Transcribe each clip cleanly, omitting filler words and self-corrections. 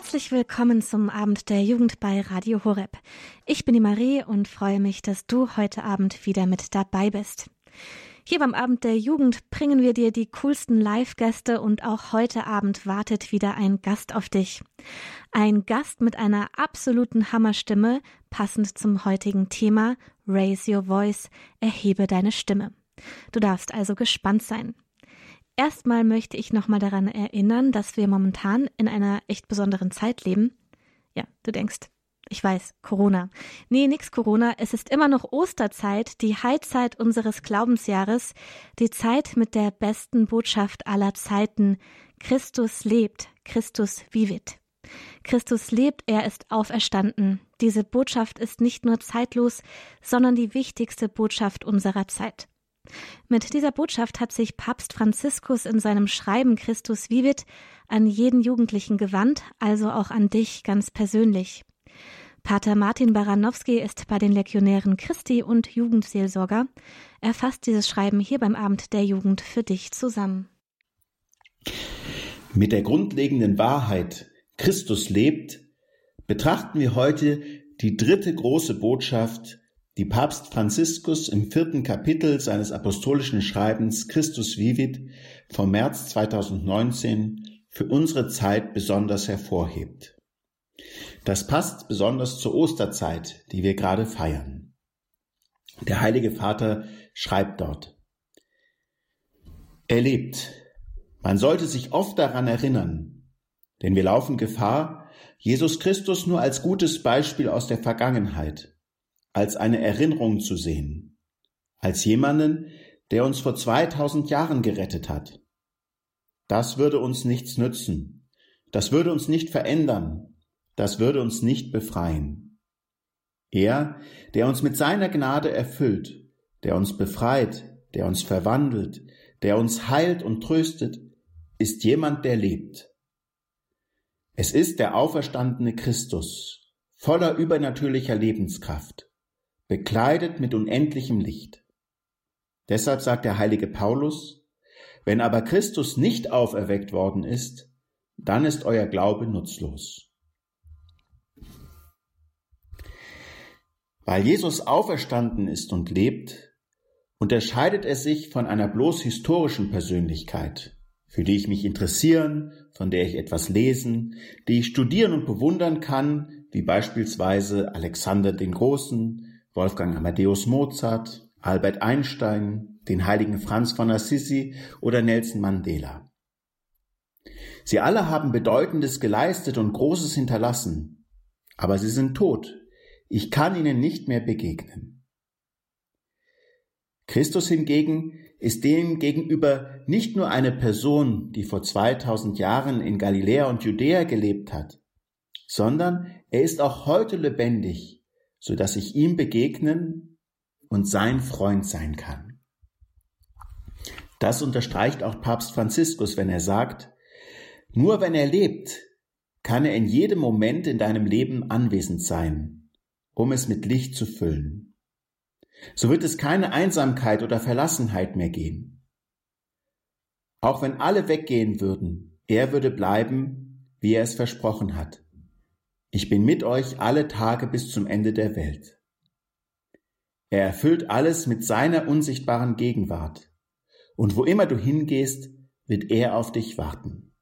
Herzlich willkommen zum Abend der Jugend bei Radio Horeb. Ich bin die Marie und freue mich, dass du heute Abend wieder mit dabei bist. Hier beim Abend der Jugend bringen wir dir die coolsten Live-Gäste und auch heute Abend wartet wieder ein Gast auf dich. Ein Gast mit einer absoluten Hammerstimme, passend zum heutigen Thema Raise Your Voice, erhebe deine Stimme. Du darfst also gespannt sein. Erstmal möchte ich nochmal daran erinnern, dass wir momentan in einer echt besonderen Zeit leben. Ja, du denkst, ich weiß, Corona. Nee, nix Corona, es ist immer noch Osterzeit, die Heilzeit unseres Glaubensjahres, die Zeit mit der besten Botschaft aller Zeiten. Christus lebt, Christus vivit. Christus lebt, er ist auferstanden. Diese Botschaft ist nicht nur zeitlos, sondern die wichtigste Botschaft unserer Zeit. Mit dieser Botschaft hat sich Papst Franziskus in seinem Schreiben Christus vivit an jeden Jugendlichen gewandt, also auch an dich ganz persönlich. Pater Martin Baranowski ist bei den Legionären Christi und Jugendseelsorger. Er fasst dieses Schreiben hier beim Abend der Jugend für dich zusammen. Mit der grundlegenden Wahrheit, Christus lebt, betrachten wir heute die dritte große Botschaft, die Papst Franziskus im 4. Kapitel seines apostolischen Schreibens Christus vivit vom März 2019 für unsere Zeit besonders hervorhebt. Das passt besonders zur Osterzeit, die wir gerade feiern. Der Heilige Vater schreibt dort: Er lebt. Man sollte sich oft daran erinnern, denn wir laufen Gefahr, Jesus Christus nur als gutes Beispiel aus der Vergangenheit, als eine Erinnerung zu sehen, als jemanden, der uns vor 2000 Jahren gerettet hat. Das würde uns nichts nützen, das würde uns nicht verändern, das würde uns nicht befreien. Er, der uns mit seiner Gnade erfüllt, der uns befreit, der uns verwandelt, der uns heilt und tröstet, ist jemand, der lebt. Es ist der auferstandene Christus, voller übernatürlicher Lebenskraft, bekleidet mit unendlichem Licht. Deshalb sagt der heilige Paulus: Wenn aber Christus nicht auferweckt worden ist, dann ist euer Glaube nutzlos. Weil Jesus auferstanden ist und lebt, unterscheidet er sich von einer bloß historischen Persönlichkeit, für die ich mich interessieren, von der ich etwas lesen, die ich studieren und bewundern kann, wie beispielsweise Alexander den Großen, Wolfgang Amadeus Mozart, Albert Einstein, den heiligen Franz von Assisi oder Nelson Mandela. Sie alle haben Bedeutendes geleistet und Großes hinterlassen, aber sie sind tot. Ich kann ihnen nicht mehr begegnen. Christus hingegen ist denen gegenüber nicht nur eine Person, die vor 2000 Jahren in Galiläa und Judäa gelebt hat, sondern er ist auch heute lebendig, so dass ich ihm begegnen und sein Freund sein kann. Das unterstreicht auch Papst Franziskus, wenn er sagt: Nur wenn er lebt, kann er in jedem Moment in deinem Leben anwesend sein, um es mit Licht zu füllen. So wird es keine Einsamkeit oder Verlassenheit mehr geben. Auch wenn alle weggehen würden, er würde bleiben, wie er es versprochen hat. Ich bin mit euch alle Tage bis zum Ende der Welt. Er erfüllt alles mit seiner unsichtbaren Gegenwart. Und wo immer du hingehst, wird er auf dich warten.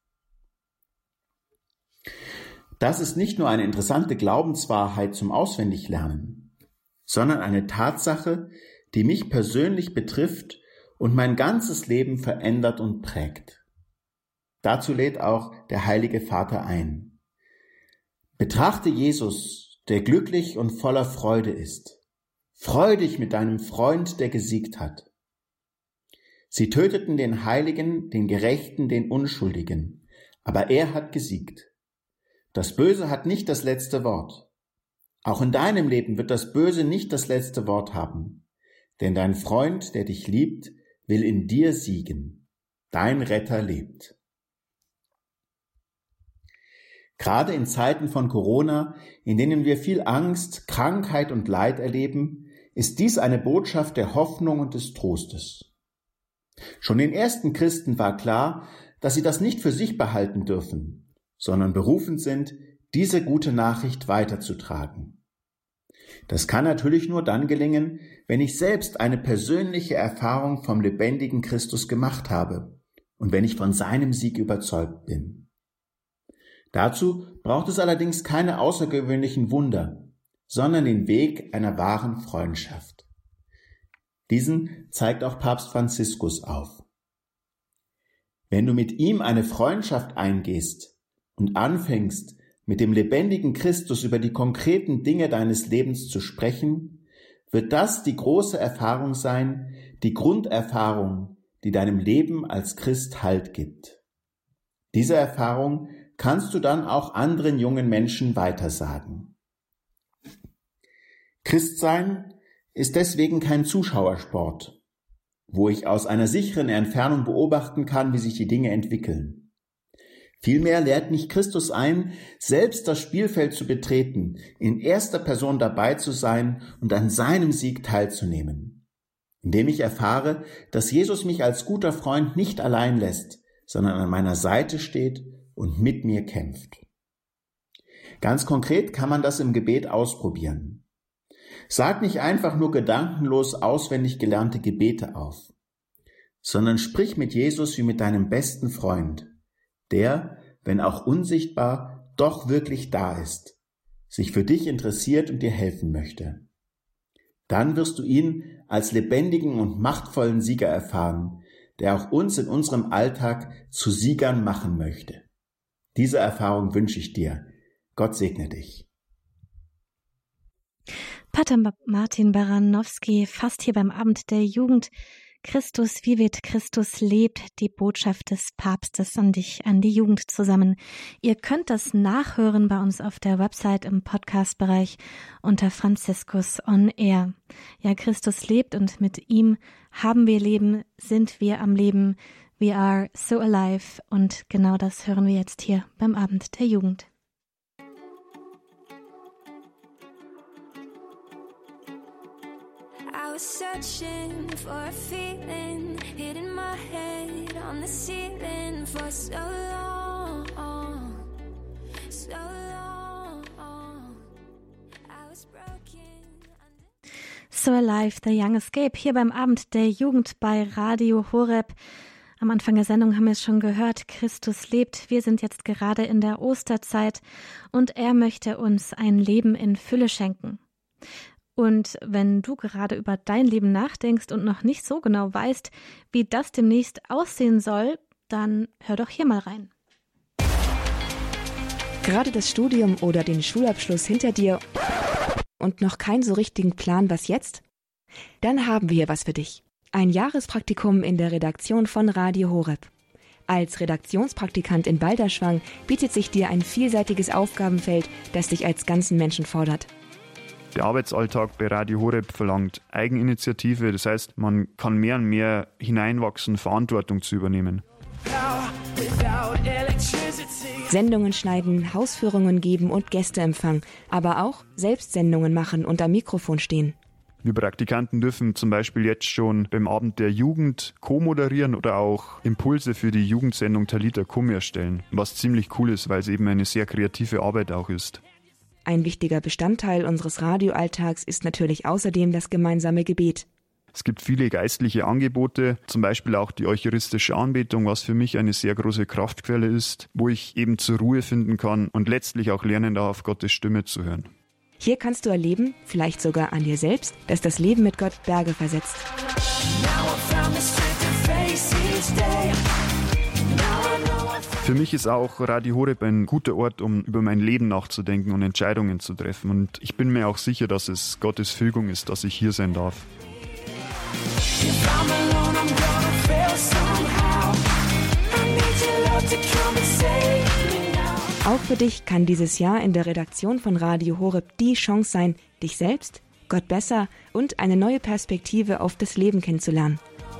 Das ist nicht nur eine interessante Glaubenswahrheit zum Auswendiglernen, sondern eine Tatsache, die mich persönlich betrifft und mein ganzes Leben verändert und prägt. Dazu lädt auch der Heilige Vater ein. Betrachte Jesus, der glücklich und voller Freude ist. Freu dich mit deinem Freund, der gesiegt hat. Sie töteten den Heiligen, den Gerechten, den Unschuldigen, aber er hat gesiegt. Das Böse hat nicht das letzte Wort. Auch in deinem Leben wird das Böse nicht das letzte Wort haben, denn dein Freund, der dich liebt, will in dir siegen. Dein Retter lebt. Gerade in Zeiten von Corona, in denen wir viel Angst, Krankheit und Leid erleben, ist dies eine Botschaft der Hoffnung und des Trostes. Schon den ersten Christen war klar, dass sie das nicht für sich behalten dürfen, sondern berufen sind, diese gute Nachricht weiterzutragen. Das kann natürlich nur dann gelingen, wenn ich selbst eine persönliche Erfahrung vom lebendigen Christus gemacht habe und wenn ich von seinem Sieg überzeugt bin. Dazu braucht es allerdings keine außergewöhnlichen Wunder, sondern den Weg einer wahren Freundschaft. Diesen zeigt auch Papst Franziskus auf. Wenn du mit ihm eine Freundschaft eingehst und anfängst, mit dem lebendigen Christus über die konkreten Dinge deines Lebens zu sprechen, wird das die große Erfahrung sein, die Grunderfahrung, die deinem Leben als Christ Halt gibt. Diese Erfahrung kannst du dann auch anderen jungen Menschen weitersagen. Christsein ist deswegen kein Zuschauersport, wo ich aus einer sicheren Entfernung beobachten kann, wie sich die Dinge entwickeln. Vielmehr lehrt mich Christus ein, selbst das Spielfeld zu betreten, in erster Person dabei zu sein und an seinem Sieg teilzunehmen, indem ich erfahre, dass Jesus mich als guter Freund nicht allein lässt, sondern an meiner Seite steht und mit mir kämpft. Ganz konkret kann man das im Gebet ausprobieren. Sag nicht einfach nur gedankenlos auswendig gelernte Gebete auf, sondern sprich mit Jesus wie mit deinem besten Freund, der, wenn auch unsichtbar, doch wirklich da ist, sich für dich interessiert und dir helfen möchte. Dann wirst du ihn als lebendigen und machtvollen Sieger erfahren, der auch uns in unserem Alltag zu Siegern machen möchte. Diese Erfahrung wünsche ich dir. Gott segne dich. Pater Martin Baranowski fasst hier beim Abend der Jugend Christus, wie wird Christus lebt, die Botschaft des Papstes an dich, an die Jugend zusammen. Ihr könnt das nachhören bei uns auf der Website im Podcast-Bereich unter Franziskus on Air. Ja, Christus lebt und mit ihm haben wir Leben, sind wir am Leben. We are so alive. Und genau das hören wir jetzt hier beim Abend der Jugend. Searching for a feeling, hitting my head on the ceiling for so long, so long. I was broken. So Alive, The Young Escape, hier beim Abend der Jugend bei Radio Horeb. Am Anfang der Sendung haben wir es schon gehört, Christus lebt. Wir sind jetzt gerade in der Osterzeit und er möchte uns ein Leben in Fülle schenken. Und wenn du gerade über dein Leben nachdenkst und noch nicht so genau weißt, wie das demnächst aussehen soll, dann hör doch hier mal rein. Gerade das Studium oder den Schulabschluss hinter dir und noch keinen so richtigen Plan, was jetzt? Dann haben wir hier was für dich. Ein Jahrespraktikum in der Redaktion von Radio Horeb. Als Redaktionspraktikant in Balderschwang bietet sich dir ein vielseitiges Aufgabenfeld, das dich als ganzen Menschen fordert. Der Arbeitsalltag bei Radio Horeb verlangt Eigeninitiative, das heißt, man kann mehr und mehr hineinwachsen, Verantwortung zu übernehmen. Sendungen schneiden, Hausführungen geben und Gästeempfang, aber auch Selbstsendungen machen und am Mikrofon stehen. Wir Praktikanten dürfen zum Beispiel jetzt schon beim Abend der Jugend co-moderieren oder auch Impulse für die Jugendsendung Talita Kum erstellen, was ziemlich cool ist, weil es eben eine sehr kreative Arbeit auch ist. Ein wichtiger Bestandteil unseres Radioalltags ist natürlich außerdem das gemeinsame Gebet. Es gibt viele geistliche Angebote, zum Beispiel auch die eucharistische Anbetung, was für mich eine sehr große Kraftquelle ist, wo ich eben zur Ruhe finden kann und letztlich auch lernen darf, Gottes Stimme zu hören. Hier kannst du erleben, vielleicht sogar an dir selbst, dass das Leben mit Gott Berge versetzt. Für mich ist auch Radio Horeb ein guter Ort, um über mein Leben nachzudenken und Entscheidungen zu treffen. Und ich bin mir auch sicher, dass es Gottes Fügung ist, dass ich hier sein darf. Auch für dich kann dieses Jahr in der Redaktion von Radio Horeb die Chance sein, dich selbst, Gott besser und eine neue Perspektive auf das Leben kennenzulernen.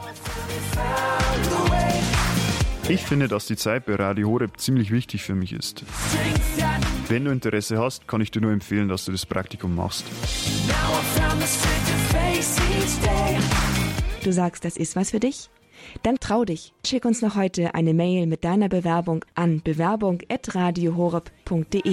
Ich finde, dass die Zeit bei Radio Horeb ziemlich wichtig für mich ist. Wenn du Interesse hast, kann ich dir nur empfehlen, dass du das Praktikum machst. Du sagst, das ist was für dich? Dann trau dich. Schick uns noch heute eine Mail mit deiner Bewerbung an bewerbung@radiohoreb.de.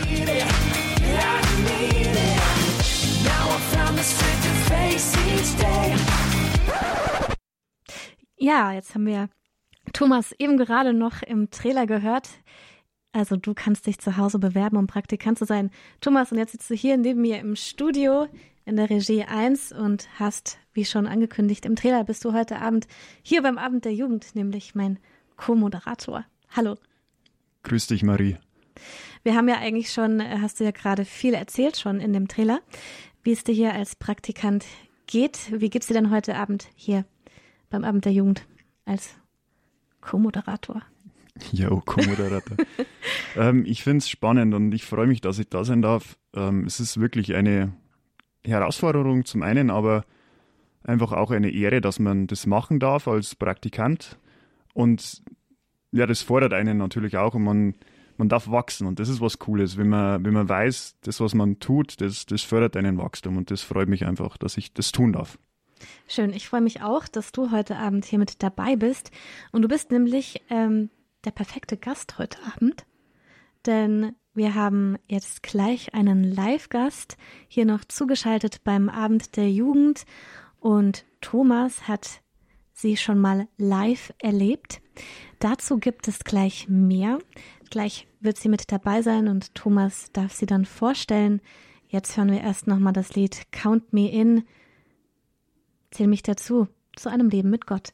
Ja, jetzt haben wir Thomas eben gerade noch im Trailer gehört. Also du kannst dich zu Hause bewerben, um Praktikant zu sein. Thomas, und jetzt sitzt du hier neben mir im Studio in der Regie 1 und hast, wie schon angekündigt, im Trailer bist du heute Abend hier beim Abend der Jugend, nämlich mein Co-Moderator. Hallo. Grüß dich, Marie. Wir haben ja eigentlich schon, hast du ja gerade viel erzählt schon in dem Trailer, wie es dir hier als Praktikant geht. Wie geht's dir denn heute Abend hier beim Abend der Jugend als Co-Moderator? Jo, Co-Moderator. Ich finde es spannend und ich freue mich, dass ich da sein darf. Es ist wirklich eine Herausforderung zum einen, aber einfach auch eine Ehre, dass man das machen darf als Praktikant. Und ja, das fordert einen natürlich auch und man darf wachsen und das ist was Cooles. Wenn man weiß, das, was man tut, das fördert einen Wachstum und das freut mich einfach, dass ich das tun darf. Schön, ich freue mich auch, dass du heute Abend hier mit dabei bist. Und du bist nämlich der perfekte Gast heute Abend, denn wir haben jetzt gleich einen Live-Gast hier noch zugeschaltet beim Abend der Jugend und Thomas hat sie schon mal live erlebt. Dazu gibt es gleich mehr. Gleich wird sie mit dabei sein und Thomas darf sie dann vorstellen. Jetzt hören wir erst nochmal das Lied Count Me In. Zähl mich dazu, zu einem Leben mit Gott.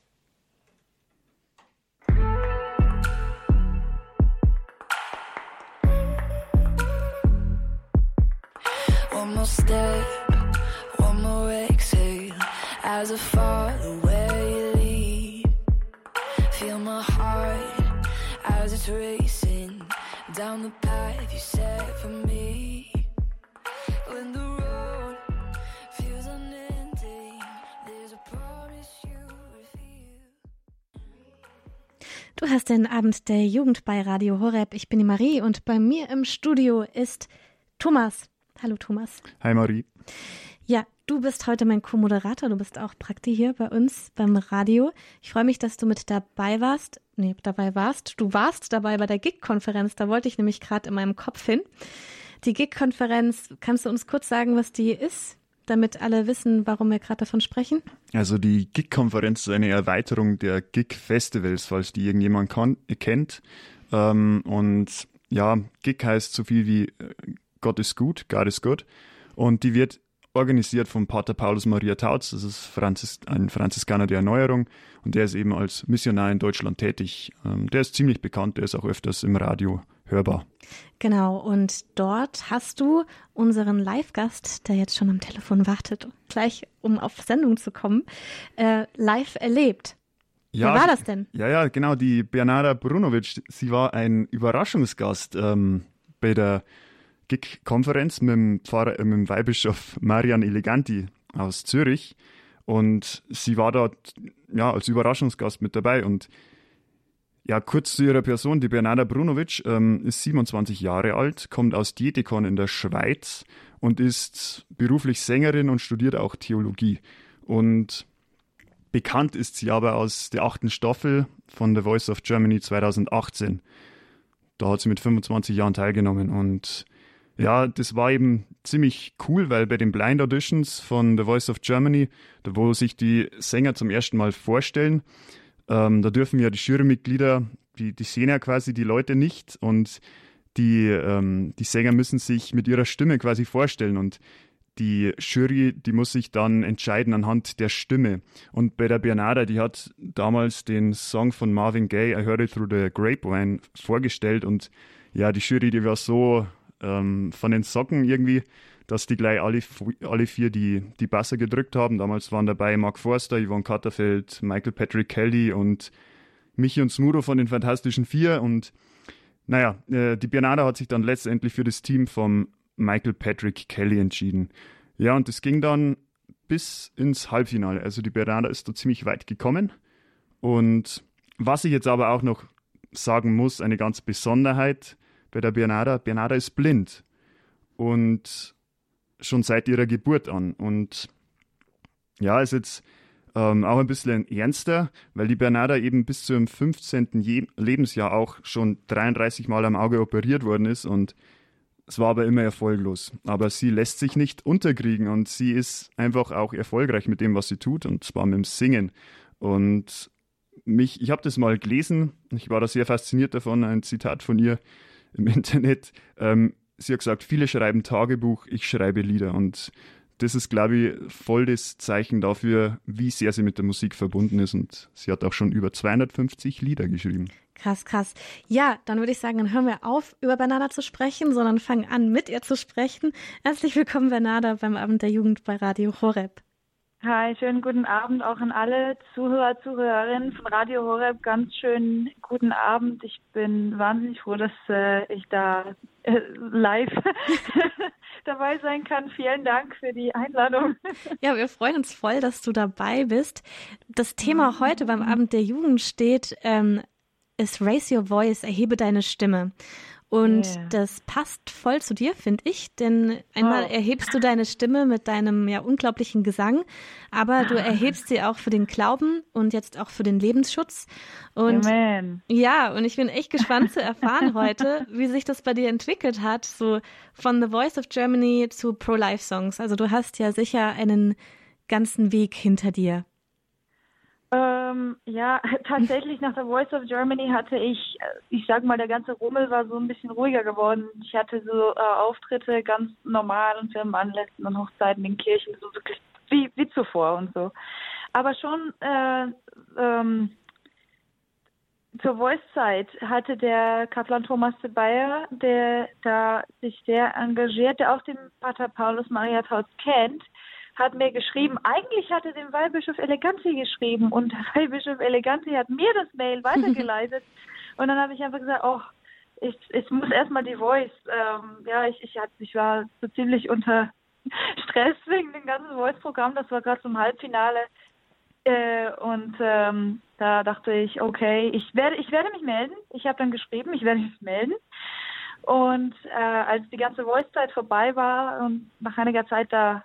One more step, one more exhale, as I fall where you lead. Feel my heart as it's racing down the path you set for me. When the road feels unending, there's a promise you reveal. Du hast den Abend der Jugend bei Radio Horeb. Ich bin die Marie und bei mir im Studio ist Thomas. Hallo Thomas. Hi Marie. Ja, du bist heute mein Co-Moderator. Du bist auch Prakti hier bei uns beim Radio. Ich freue mich, dass du mit dabei warst. Du warst dabei bei der GIG-Konferenz. Da wollte ich nämlich gerade in meinem Kopf hin. Die GIG-Konferenz, kannst du uns kurz sagen, was die ist, damit alle wissen, warum wir gerade davon sprechen? Also die GIG-Konferenz ist eine Erweiterung der GIG-Festivals, falls die irgendjemand kennt. Und ja, GIG heißt so viel wie Gott ist gut, God is good. Und die wird organisiert von Pater Paulus Maria Tautz. Das ist ein Franziskaner der Erneuerung und der ist eben als Missionar in Deutschland tätig. Der ist ziemlich bekannt, der ist auch öfters im Radio hörbar. Genau, und dort hast du unseren Live-Gast, der jetzt schon am Telefon wartet, gleich um auf Sendung zu kommen, live erlebt. Ja, wer war das denn? Ja, genau, die Bernarda Brunovic, sie war ein Überraschungsgast bei der GIG-Konferenz mit dem Weihbischof Marian Eleganti aus Zürich und sie war dort ja als Überraschungsgast mit dabei und ja, kurz zu ihrer Person, die Bernarda Brunovic ist 27 Jahre alt, kommt aus Dietikon in der Schweiz und ist beruflich Sängerin und studiert auch Theologie und bekannt ist sie aber aus der 8. Staffel von The Voice of Germany 2018. Da hat sie mit 25 Jahren teilgenommen und ja, das war eben ziemlich cool, weil bei den Blind Auditions von The Voice of Germany, da wo sich die Sänger zum ersten Mal vorstellen, da dürfen ja die Jurymitglieder, die sehen ja quasi die Leute nicht und die Sänger müssen sich mit ihrer Stimme quasi vorstellen und die Jury, die muss sich dann entscheiden anhand der Stimme. Und bei der Bernarda, die hat damals den Song von Marvin Gaye, I Heard It Through the Grapevine, vorgestellt und ja, die Jury, die war so von den Socken irgendwie, dass die gleich alle vier die Buzzer gedrückt haben. Damals waren dabei Mark Forster, Yvonne Katterfeld, Michael Patrick Kelly und Michi und Smudo von den Fantastischen Vier. Und naja, die Bernarda hat sich dann letztendlich für das Team vom Michael Patrick Kelly entschieden. Ja, und es ging dann bis ins Halbfinale. Also die Bernarda ist da ziemlich weit gekommen. Und was ich jetzt aber auch noch sagen muss, eine ganz Besonderheit bei der Bernarda ist blind und schon seit ihrer Geburt an. Und ja, ist jetzt auch ein bisschen ernster, weil die Bernarda eben bis zu ihrem 15. Lebensjahr auch schon 33 Mal am Auge operiert worden ist und es war aber immer erfolglos. Aber sie lässt sich nicht unterkriegen und sie ist einfach auch erfolgreich mit dem, was sie tut, und zwar mit dem Singen. Und ich habe das mal gelesen, ich war da sehr fasziniert davon, ein Zitat von ihr im Internet. Sie hat gesagt, viele schreiben Tagebuch, ich schreibe Lieder. Und das ist, glaube ich, voll das Zeichen dafür, wie sehr sie mit der Musik verbunden ist. Und sie hat auch schon über 250 Lieder geschrieben. Krass, krass. Ja, dann würde ich sagen, dann hören wir auf, über Bernarda zu sprechen, sondern fangen an, mit ihr zu sprechen. Herzlich willkommen, Bernarda, beim Abend der Jugend bei Radio Horeb. Hi, schönen guten Abend auch an alle Zuhörer, Zuhörerinnen von Radio Horeb. Ganz schönen guten Abend. Ich bin wahnsinnig froh, dass ich da live dabei sein kann. Vielen Dank für die Einladung. Ja, wir freuen uns voll, dass du dabei bist. Das Thema heute beim Abend der Jugend steht, ist Raise Your Voice, erhebe deine Stimme. Und das passt voll zu dir, finde ich, denn einmal erhebst du deine Stimme mit deinem ja unglaublichen Gesang, aber du erhebst sie auch für den Glauben und jetzt auch für den Lebensschutz. Und Amen. Ja, und ich bin echt gespannt zu erfahren heute, wie sich das bei dir entwickelt hat, so von The Voice of Germany zu Pro-Life-Songs. Also du hast ja sicher einen ganzen Weg hinter dir. Ja, tatsächlich nach der Voice of Germany hatte ich sag mal, der ganze Rummel war so ein bisschen ruhiger geworden. Ich hatte so Auftritte ganz normal und Firmenanlässen und Hochzeiten in Kirchen, so wirklich wie zuvor und so. Aber schon zur Voice-Zeit hatte der Kaplan Thomas de Beyer, der da sich sehr engagiert, der auch den Pater Paulus Maria Tautz kennt, hat mir geschrieben, eigentlich hatte dem Weihbischof Eleganti geschrieben und der Weihbischof Eleganti hat mir das Mail weitergeleitet und dann habe ich einfach gesagt, ich muss erstmal die Voice, ich war so ziemlich unter Stress wegen dem ganzen Voice-Programm, das war gerade zum Halbfinale und da dachte ich, okay, ich werde mich melden, ich habe dann geschrieben, ich werde mich melden. Und als die ganze Voice-Zeit vorbei war und nach einiger Zeit da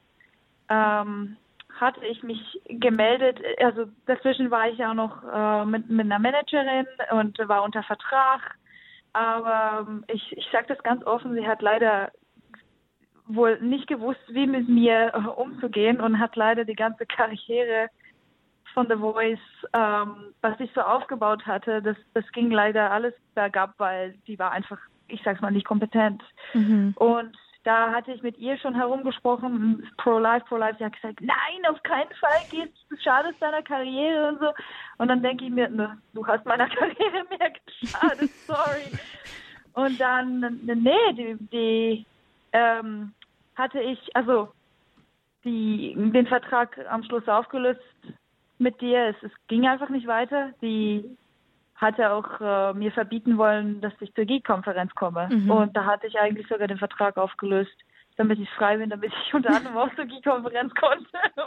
hatte ich mich gemeldet, also dazwischen war ich ja auch noch mit einer Managerin und war unter Vertrag, aber ich sage das ganz offen, sie hat leider wohl nicht gewusst, wie mit mir umzugehen und hat leider die ganze Karriere von The Voice, was ich so aufgebaut hatte, das ging leider alles bergab, weil die war einfach, ich sag's mal, nicht kompetent. Mhm. Und da hatte ich mit ihr schon herumgesprochen, Pro-Life, sie hat gesagt, nein, auf keinen Fall, du schadest deiner Karriere und so. Und dann denke ich mir, ne, du hast meiner Karriere mehr geschadet, sorry. Und dann, die hatte ich, also den Vertrag am Schluss aufgelöst mit dir. Es ging einfach nicht weiter. Die hatte auch mir verbieten wollen, dass ich zur GIG-Konferenz komme. Mhm. Und da hatte ich eigentlich sogar den Vertrag aufgelöst, damit ich frei bin, damit ich unter anderem auch zur GIG-Konferenz konnte.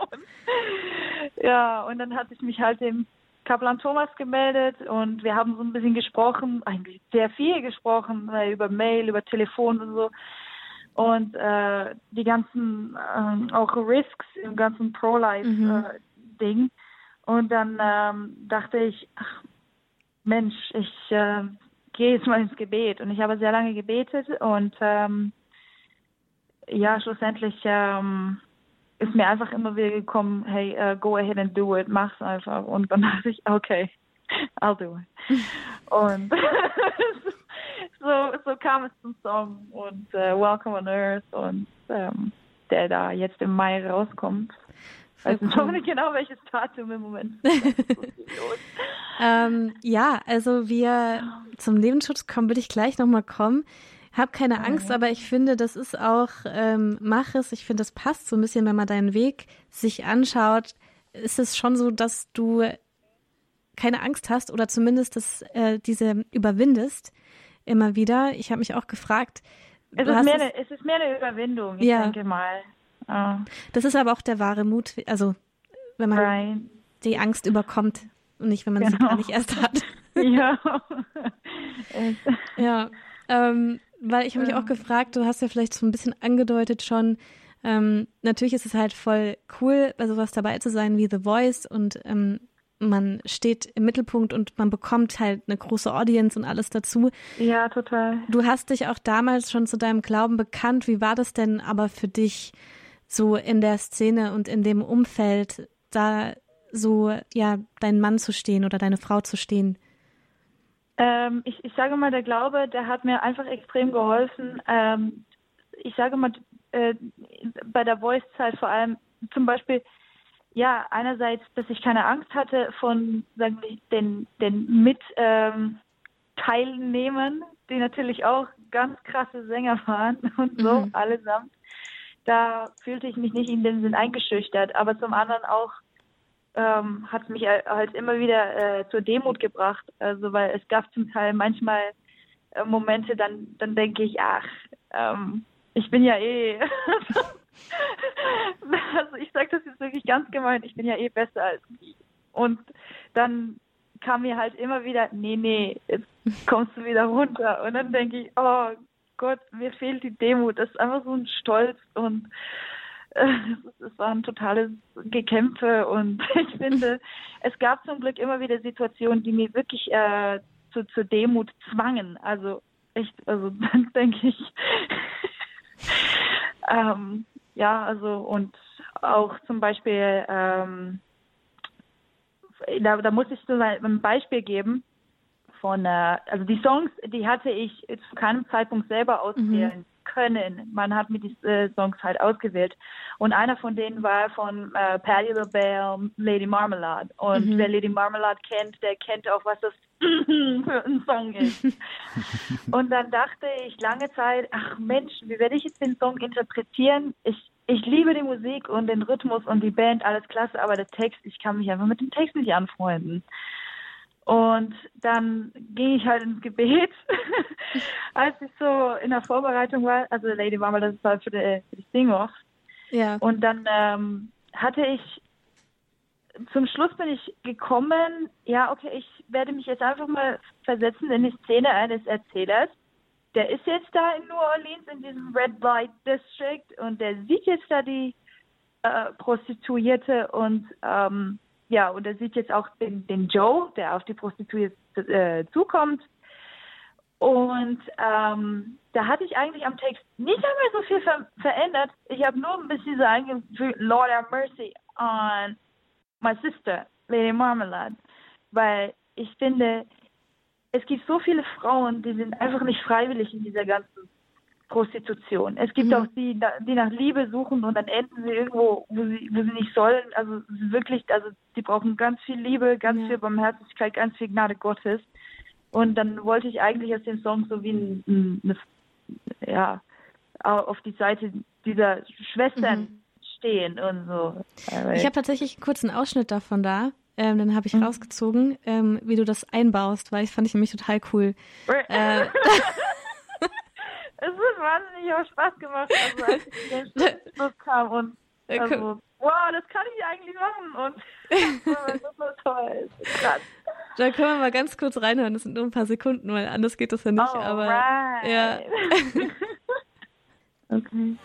Und dann hatte ich mich halt dem Kaplan Thomas gemeldet und wir haben so ein bisschen gesprochen, eigentlich sehr viel gesprochen, über Mail, über Telefon und so. Und die ganzen auch Risks im ganzen Pro-Life-Ding. Und dann dachte ich, ach, Mensch, ich gehe jetzt mal ins Gebet. Und ich habe sehr lange gebetet und schlussendlich ist mir einfach immer wieder gekommen, hey, go ahead and do it, mach's einfach. Und dann dachte ich, okay, I'll do it. Und so kam es zum Song und Welcome on Earth und der da jetzt im Mai rauskommt. Ich weiß noch nicht genau, welches Datum im Moment ist. Also wir zum Lebensschutz kommen, würde ich gleich nochmal kommen. Hab keine Angst, aber ich finde, das ist auch, mach es. Ich finde, das passt so ein bisschen, wenn man deinen Weg sich anschaut, ist es schon so, dass du keine Angst hast oder zumindest diese überwindest immer wieder. Ich habe mich auch gefragt. Es ist mehr eine Überwindung, ich denke mal. Oh. Das ist aber auch der wahre Mut, also wenn man die Angst überkommt und nicht, wenn man sie gar nicht erst hat. Ja. Weil ich habe mich auch gefragt, du hast ja vielleicht so ein bisschen angedeutet schon, Natürlich ist es halt voll cool, bei sowas dabei zu sein wie The Voice und man steht im Mittelpunkt und man bekommt halt eine große Audience und alles dazu. Ja, total. Du hast dich auch damals schon zu deinem Glauben bekannt. Wie war das denn aber für dich so in der Szene und in dem Umfeld, da so, ja, dein Mann zu stehen oder deine Frau zu stehen? Ich sage mal, der Glaube, der hat mir einfach extrem geholfen. Ich sage mal, bei der Voice-Zeit vor allem zum Beispiel, ja, einerseits, dass ich keine Angst hatte von, sagen wir, den Teilnehmern, die natürlich auch ganz krasse Sänger waren und so, allesamt. Da fühlte ich mich nicht in dem Sinn eingeschüchtert, aber zum anderen auch hat es mich halt immer wieder zur Demut gebracht. Also, weil es gab zum Teil manchmal Momente, dann denke ich, ich bin ja also ich sage das jetzt wirklich ganz gemein, ich bin ja besser als die. Und dann kam mir halt immer wieder, nee, jetzt kommst du wieder runter. Und dann denke ich, oh Gott, mir fehlt die Demut. Das ist einfach so ein Stolz und es war ein totales Gekämpfe. Und ich finde, es gab zum Glück immer wieder Situationen, die mir wirklich zur Demut zwangen. Also echt, also dann denke ich, ja, also und auch zum Beispiel, da muss ich so ein Beispiel geben von, also die Songs, die hatte ich zu keinem Zeitpunkt selber auswählen können. Man hat mir die Songs halt ausgewählt. Und einer von denen war von Patti LaBelle, Lady Marmalade. Und wer Lady Marmalade kennt, der kennt auch, was das für ein Song ist. Und dann dachte ich lange Zeit, ach Mensch, wie werde ich jetzt den Song interpretieren? Ich liebe die Musik und den Rhythmus und die Band, alles klasse, aber der Text, ich kann mich einfach mit dem Text nicht anfreunden. Und dann ging ich halt ins Gebet, als ich so in der Vorbereitung war, also Lady Marmalade, das war für die Sing-Off. Ja. Und dann zum Schluss bin ich gekommen, ja, okay, ich werde mich jetzt einfach mal versetzen in die Szene eines Erzählers. Der ist jetzt da in New Orleans in diesem Red Light District und der sieht jetzt da die Prostituierte und und er sieht jetzt auch den Joe, der auf die Prostituierte zukommt. Und da hatte ich eigentlich am Text nicht einmal so viel verändert. Ich habe nur ein bisschen so eingefügt, Lord have mercy on my sister, Lady Marmalade. Weil ich finde, es gibt so viele Frauen, die sind einfach nicht freiwillig in dieser ganzen Prostitution. Es gibt auch die nach Liebe suchen und dann enden sie irgendwo, wo sie nicht sollen. Also wirklich, also die brauchen ganz viel Liebe, ganz viel Barmherzigkeit, ganz viel Gnade Gottes. Und dann wollte ich eigentlich aus dem Song so wie auf die Seite dieser Schwestern stehen und so. Ich habe tatsächlich einen kurzen Ausschnitt davon da. Den habe ich rausgezogen, wie du das einbaust, weil fand ich nämlich total cool. Es hat wahnsinnig auch Spaß gemacht, also als ich in den Schluss kam und also, wow, das kann ich eigentlich machen und das ist so toll, das ist krass. Da können wir mal ganz kurz reinhören, das sind nur ein paar Sekunden, weil anders geht das ja nicht, aber ja. Okay.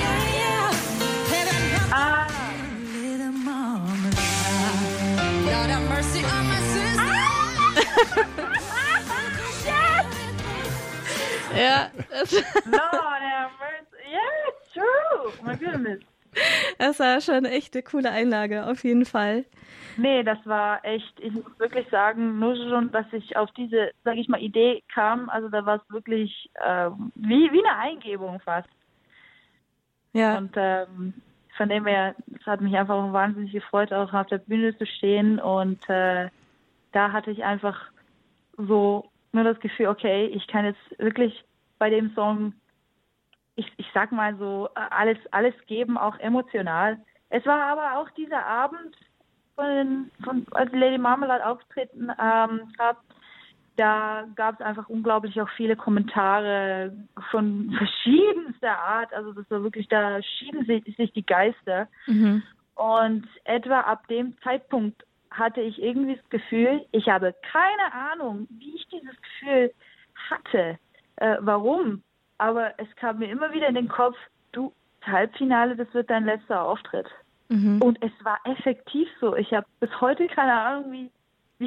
Ja. Lord have mercy. Yeah, it's true. Oh my goodness. Das war schon echt eine coole Einlage, auf jeden Fall. Nee, das war echt, ich muss wirklich sagen, nur schon, dass ich auf diese, sag ich mal, Idee kam, also da war es wirklich wie eine Eingebung fast. Ja. Und von dem her, es hat mich einfach wahnsinnig gefreut, auch auf der Bühne zu stehen und da hatte ich einfach so nur das Gefühl, okay, ich kann jetzt wirklich bei dem Song, ich sag mal so, alles geben, auch emotional. Es war aber auch dieser Abend, als Lady Marmalade auftreten hat, da gab es einfach unglaublich auch viele Kommentare von verschiedenster Art. Also das war wirklich, da schieden sich die Geister. Und etwa ab dem Zeitpunkt hatte ich irgendwie das Gefühl, ich habe keine Ahnung, wie ich dieses Gefühl hatte, warum. Aber es kam mir immer wieder in den Kopf, du Halbfinale, das wird dein letzter Auftritt. Und es war effektiv so. Ich habe bis heute keine Ahnung, wie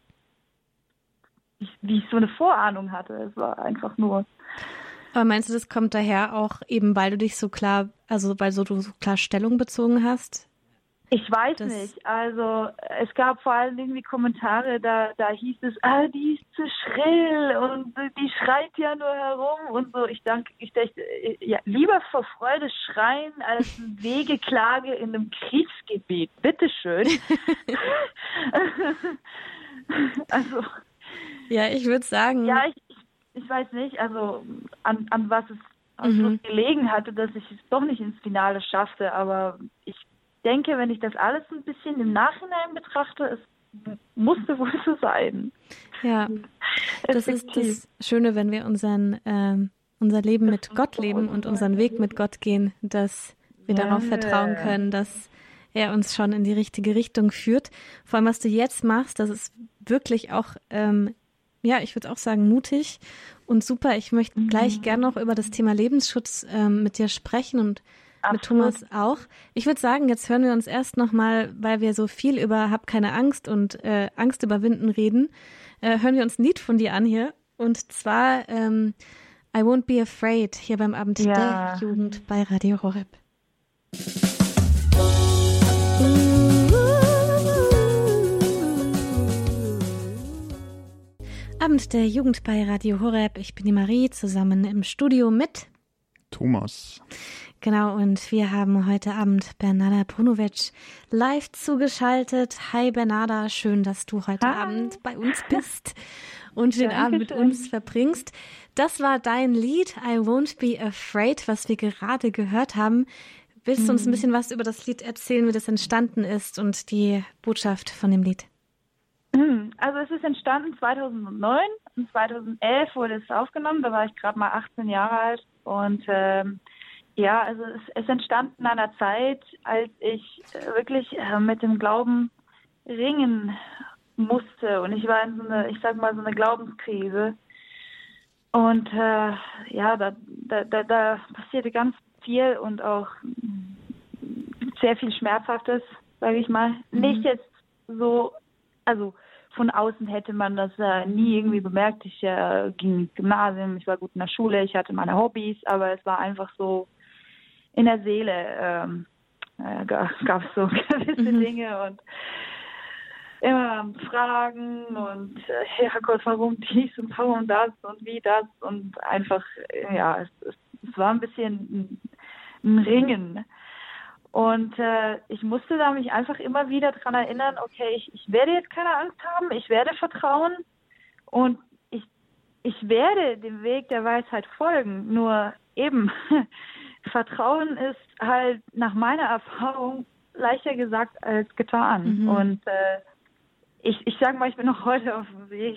ich so eine Vorahnung hatte. Es war einfach nur. Aber meinst du, das kommt daher auch eben, weil du dich so klar, also weil du so klar Stellung bezogen hast? Ich weiß nicht. Also es gab vor allem irgendwie Kommentare, da hieß es, die ist zu schrill und die schreit ja nur herum und so. Ich dachte, ja, lieber vor Freude schreien als Wegeklage in einem Kriegsgebiet. Bitteschön. Also. Ja, ich würde sagen. Ja, ich weiß nicht, also an was es am Schluss gelegen hatte, dass ich es doch nicht ins Finale schaffte, aber ich denke, wenn ich das alles ein bisschen im Nachhinein betrachte, es musste wohl so sein. Ja, das ist das Schöne, wenn wir unser Leben mit Gott leben und unseren Weg mit Gott gehen, dass wir darauf vertrauen können, dass er uns schon in die richtige Richtung führt. Vor allem, was du jetzt machst, das ist wirklich auch, ich würde auch sagen, mutig und super. Ich möchte gleich gern noch über das Thema Lebensschutz mit dir sprechen und mit Thomas auch. Ich würde sagen, jetzt hören wir uns erst nochmal, weil wir so viel über Hab keine Angst und Angst überwinden reden, hören wir uns ein Lied von dir an hier. Und zwar I Won't Be Afraid hier beim Abend der Jugend bei Radio Horeb. Abend der Jugend bei Radio Horeb. Ich bin die Marie, zusammen im Studio mit Thomas. Genau, und wir haben heute Abend Bernarda Brunovic live zugeschaltet. Hi Bernarda, schön, dass du heute Abend bei uns bist und den Abend mit uns verbringst. Das war dein Lied I Won't Be Afraid, was wir gerade gehört haben. Willst du uns ein bisschen was über das Lied erzählen, wie das entstanden ist und die Botschaft von dem Lied? Also es ist entstanden 2009 und 2011 wurde es aufgenommen, da war ich gerade mal 18 Jahre alt und also es entstand in einer Zeit, als ich wirklich mit dem Glauben ringen musste und ich war in so eine Glaubenskrise und da passierte ganz viel und auch sehr viel Schmerzhaftes, sage ich mal. Nicht jetzt so, also von außen hätte man das nie irgendwie bemerkt. Ich ging ins Gymnasium, ich war gut in der Schule, ich hatte meine Hobbys, aber es war einfach so in der Seele gab es so gewisse Dinge und immer Fragen und Herrgott, warum dies und warum das und wie das und einfach, es war ein bisschen ein Ringen. Und ich musste da mich einfach immer wieder dran erinnern, okay, ich werde jetzt keine Angst haben, ich werde vertrauen und ich werde dem Weg der Weisheit folgen. Nur eben, Vertrauen ist halt nach meiner Erfahrung leichter gesagt als getan. Und ich sage mal, ich bin noch heute auf dem Weg.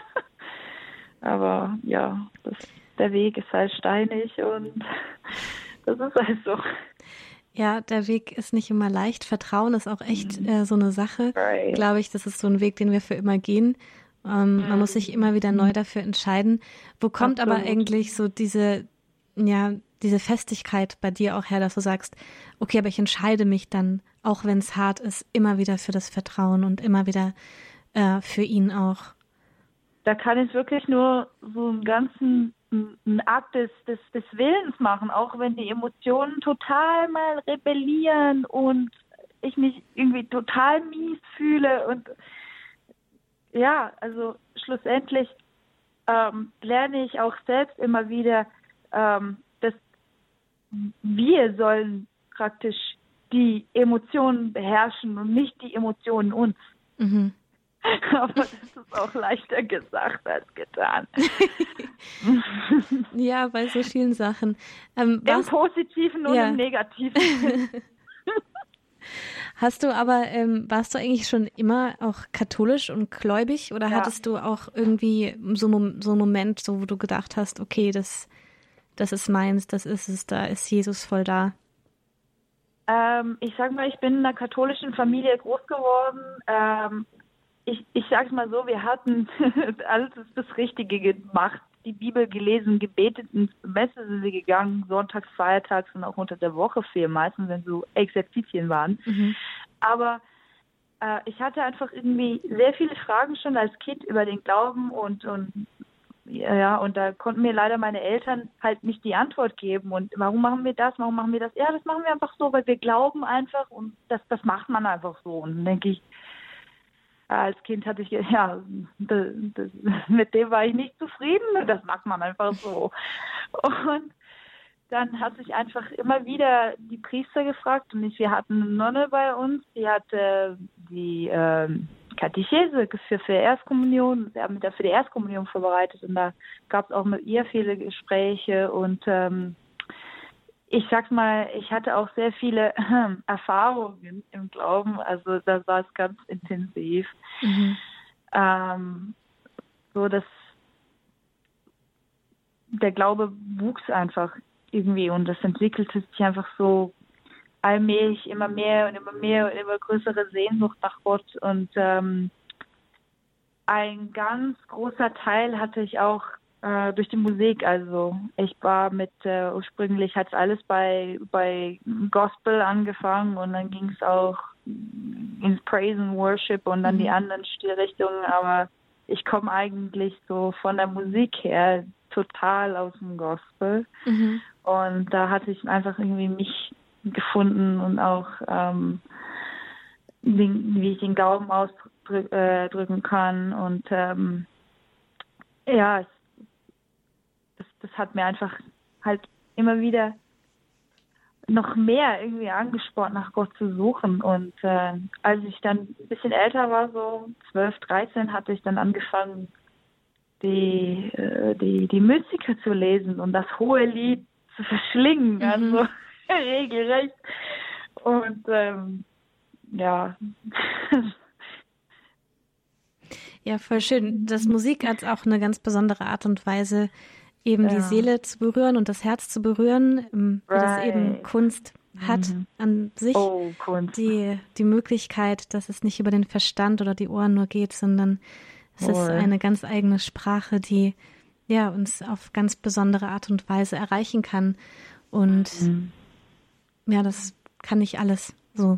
Aber ja, der Weg ist halt steinig und das ist halt so. Ja, der Weg ist nicht immer leicht. Vertrauen ist auch echt so eine Sache. Glaube ich, das ist so ein Weg, den wir für immer gehen. Man muss sich immer wieder neu dafür entscheiden. Wo kommt aber eigentlich so diese Festigkeit bei dir auch her, dass du sagst, okay, aber ich entscheide mich dann, auch wenn es hart ist, immer wieder für das Vertrauen und immer wieder für ihn auch? Da kann ich wirklich nur so einen Akt des Willens machen, auch wenn die Emotionen total mal rebellieren und ich mich irgendwie total mies fühle und ja, also schlussendlich lerne ich auch selbst immer wieder, dass wir sollen praktisch die Emotionen beherrschen und nicht die Emotionen uns. Aber das ist auch leichter gesagt als getan. Ja, bei so vielen Sachen. Im Positiven und im Negativen. Hast du aber, warst du eigentlich schon immer auch katholisch und gläubig oder hattest du auch irgendwie so einen Moment, so, wo du gedacht hast, okay, das ist meins, das ist es, da ist Jesus voll da? Ich sag mal, ich bin in einer katholischen Familie groß geworden. Ich sag's mal so, wir hatten alles das Richtige gemacht, die Bibel gelesen, gebetet, ins Messe sind wir gegangen, sonntags, feiertags und auch unter der Woche viel, meistens wenn so Exerzitien waren. Aber ich hatte einfach irgendwie sehr viele Fragen schon als Kind über den Glauben und da konnten mir leider meine Eltern halt nicht die Antwort geben. Und warum machen wir das? Warum machen wir das? Ja, das machen wir einfach so, weil wir glauben einfach und das macht man einfach so. Und dann denke ich, als Kind hatte ich, mit dem war ich nicht zufrieden, das macht man einfach so. Und dann hat sich einfach immer wieder die Priester gefragt und wir hatten eine Nonne bei uns, die hatte die Katechese für Erstkommunion. Wir haben mich dafür die Erstkommunion vorbereitet und da gab es auch mit ihr viele Gespräche und ich sag's mal, ich hatte auch sehr viele Erfahrungen im Glauben, also da war es ganz intensiv. So dass der Glaube wuchs einfach irgendwie und das entwickelte sich einfach so allmählich immer mehr und immer größere Sehnsucht nach Gott und ein ganz großer Teil hatte ich auch durch die Musik. Also ich war ursprünglich hat es alles bei Gospel angefangen und dann ging es auch ins Praise and Worship und dann die anderen Stilrichtungen, aber ich komme eigentlich so von der Musik her total aus dem Gospel und da hatte ich einfach irgendwie mich gefunden und auch wie ich den Glauben ausdrücken kann und das hat mir einfach halt immer wieder noch mehr irgendwie angespornt, nach Gott zu suchen. Und als ich dann ein bisschen älter war, so 12, 13, hatte ich dann angefangen, die Mystiker zu lesen und das hohe Lied zu verschlingen, also regelrecht. Und Ja, voll schön. Das Musik hat auch eine ganz besondere Art und Weise, eben die Seele zu berühren und das Herz zu berühren, wie das eben Kunst hat an sich. Kunst. Die Möglichkeit, dass es nicht über den Verstand oder die Ohren nur geht, sondern es ist eine ganz eigene Sprache, die uns auf ganz besondere Art und Weise erreichen kann. Und das kann nicht alles so.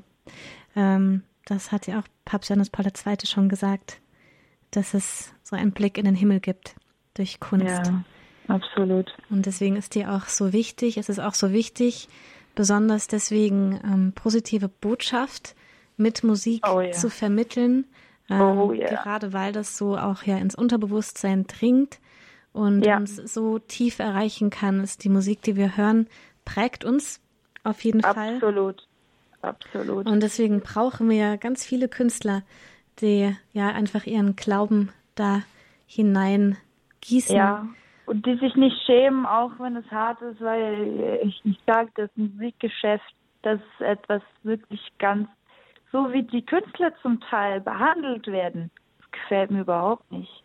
Das hat ja auch Papst Johannes Paul II. Schon gesagt, dass es so einen Blick in den Himmel gibt durch Kunst. Ja, absolut. Und deswegen ist die auch so wichtig. Es ist auch so wichtig, besonders deswegen positive Botschaft mit Musik zu vermitteln. Gerade weil das so auch ins Unterbewusstsein dringt und uns so tief erreichen kann, ist die Musik, die wir hören, prägt uns auf jeden Fall. Absolut. Und deswegen brauchen wir ganz viele Künstler, die einfach ihren Glauben da hinein gießen. Ja, und die sich nicht schämen, auch wenn es hart ist, weil ich sage, das Musikgeschäft, das ist etwas wirklich ganz, so wie die Künstler zum Teil behandelt werden, das gefällt mir überhaupt nicht.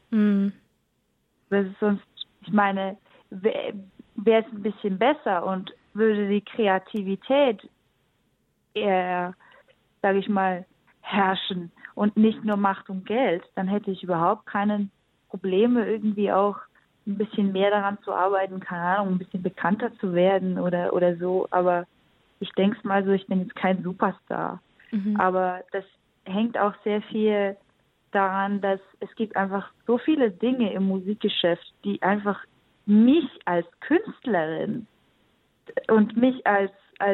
Das ist sonst, ich meine, wäre es ein bisschen besser und würde die Kreativität eher, sage ich mal, herrschen und nicht nur Macht und Geld, dann hätte ich überhaupt keine Probleme, irgendwie auch ein bisschen mehr daran zu arbeiten, keine Ahnung, ein bisschen bekannter zu werden oder so. Aber ich denke es mal so, ich bin jetzt kein Superstar. Aber das hängt auch sehr viel daran, dass es gibt einfach so viele Dinge im Musikgeschäft, die einfach mich als Künstlerin und mich als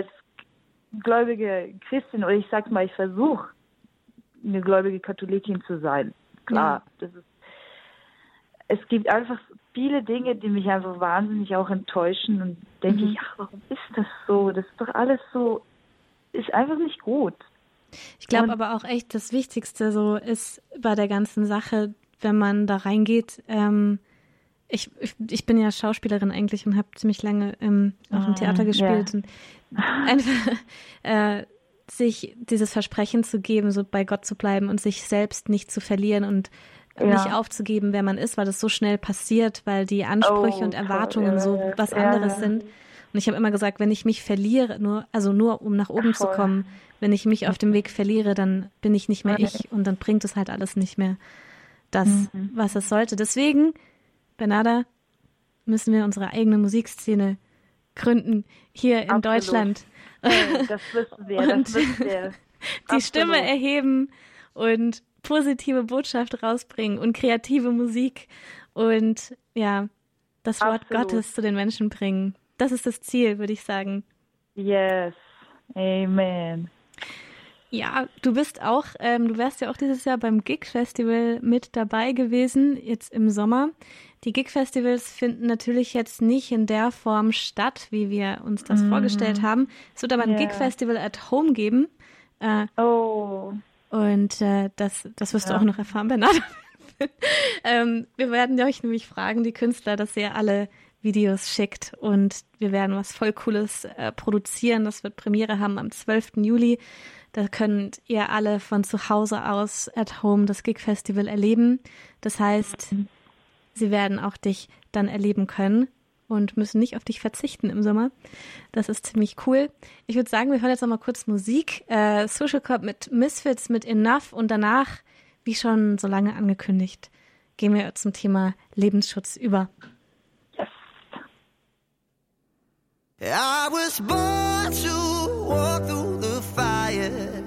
gläubige Christin, oder ich sag's mal, ich versuche, eine gläubige Katholikin zu sein. Klar, es gibt einfach viele Dinge, die mich einfach wahnsinnig auch enttäuschen und denke ich, warum ist das so? Das ist doch alles so, ist einfach nicht gut. Ich glaube aber auch echt, das Wichtigste so ist bei der ganzen Sache, wenn man da reingeht, ich bin ja Schauspielerin eigentlich und habe ziemlich lange auch im Theater gespielt und einfach sich dieses Versprechen zu geben, so bei Gott zu bleiben und sich selbst nicht zu verlieren und nicht aufzugeben, wer man ist, weil das so schnell passiert, weil die Ansprüche und Erwartungen so was anderes sind. Und ich habe immer gesagt, wenn ich mich verliere, nur um nach oben zu kommen, wenn ich mich auf dem Weg verliere, dann bin ich nicht mehr ich und dann bringt es halt alles nicht mehr das, was es sollte. Deswegen, Bernarda, müssen wir unsere eigene Musikszene gründen, hier in Deutschland. Das wissen wir. Die Stimme erheben und positive Botschaft rausbringen und kreative Musik und ja, das Wort Gottes zu den Menschen bringen. Das ist das Ziel, würde ich sagen. Yes, amen. Ja, du wärst ja auch dieses Jahr beim Gig-Festival mit dabei gewesen, jetzt im Sommer. Die Gig-Festivals finden natürlich jetzt nicht in der Form statt, wie wir uns das vorgestellt haben. Es wird aber ein Gig-Festival at Home geben. Und das wirst du auch noch erfahren, Bernarda. Wir werden euch nämlich fragen, die Künstler, dass ihr alle Videos schickt und wir werden was voll Cooles produzieren. Das wird Premiere haben am 12. Juli. Da könnt ihr alle von zu Hause aus at Home das Gig-Festival erleben. Das heißt, sie werden auch dich dann erleben können und müssen nicht auf dich verzichten im Sommer. Das ist ziemlich cool. Ich würde sagen, wir hören jetzt noch mal kurz Musik. Social Club mit Misfits, mit Enough und danach, wie schon so lange angekündigt, gehen wir zum Thema Lebensschutz über. Yes. I was born to walk through the fire.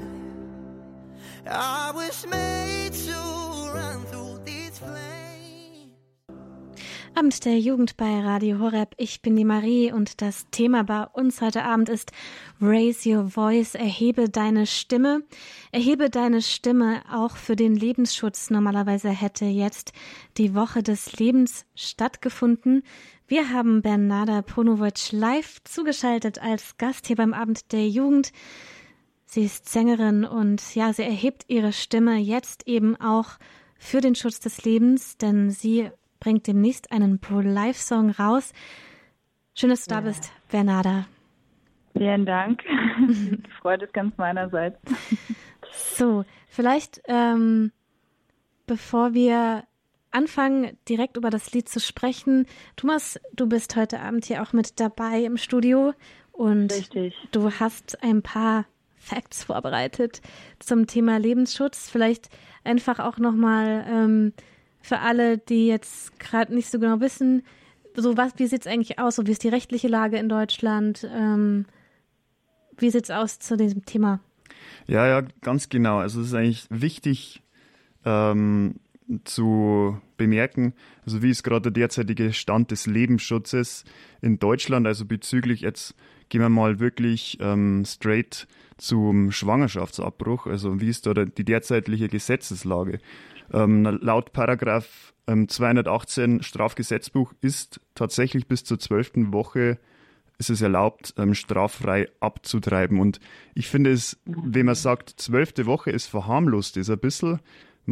I was made to run through these flames. Abend der Jugend bei Radio Horeb. Ich bin die Marie und das Thema bei uns heute Abend ist Raise Your Voice, erhebe deine Stimme. Erhebe deine Stimme auch für den Lebensschutz. Normalerweise hätte jetzt die Woche des Lebens stattgefunden. Wir haben Bernarda Ponovic live zugeschaltet als Gast hier beim Abend der Jugend. Sie ist Sängerin und ja, sie erhebt ihre Stimme jetzt eben auch für den Schutz des Lebens, denn sie bringt demnächst einen Pro-Life-Song raus. Schön, dass du da bist, Bernarda. Vielen Dank. Die Freude ist ganz meinerseits. So, vielleicht bevor wir anfangen, direkt über das Lied zu sprechen. Thomas, du bist heute Abend hier auch mit dabei im Studio und Richtig. Du hast ein paar Facts vorbereitet zum Thema Lebensschutz. Vielleicht einfach auch nochmal für alle, die jetzt gerade nicht so genau wissen, wie sieht es eigentlich aus? So, wie ist die rechtliche Lage in Deutschland? Wie sieht es aus zu diesem Thema? Ja, ganz genau. Also es ist eigentlich wichtig zu bemerken, also wie ist gerade der derzeitige Stand des Lebensschutzes in Deutschland, also bezüglich, jetzt gehen wir mal wirklich straight zum Schwangerschaftsabbruch, also wie ist da die derzeitige Gesetzeslage? Laut Paragraph 218 Strafgesetzbuch ist tatsächlich bis zur 12. Woche ist es erlaubt, straffrei abzutreiben. Und ich finde es, wenn man sagt, 12. Woche ist verharmlost, ist ein bisschen,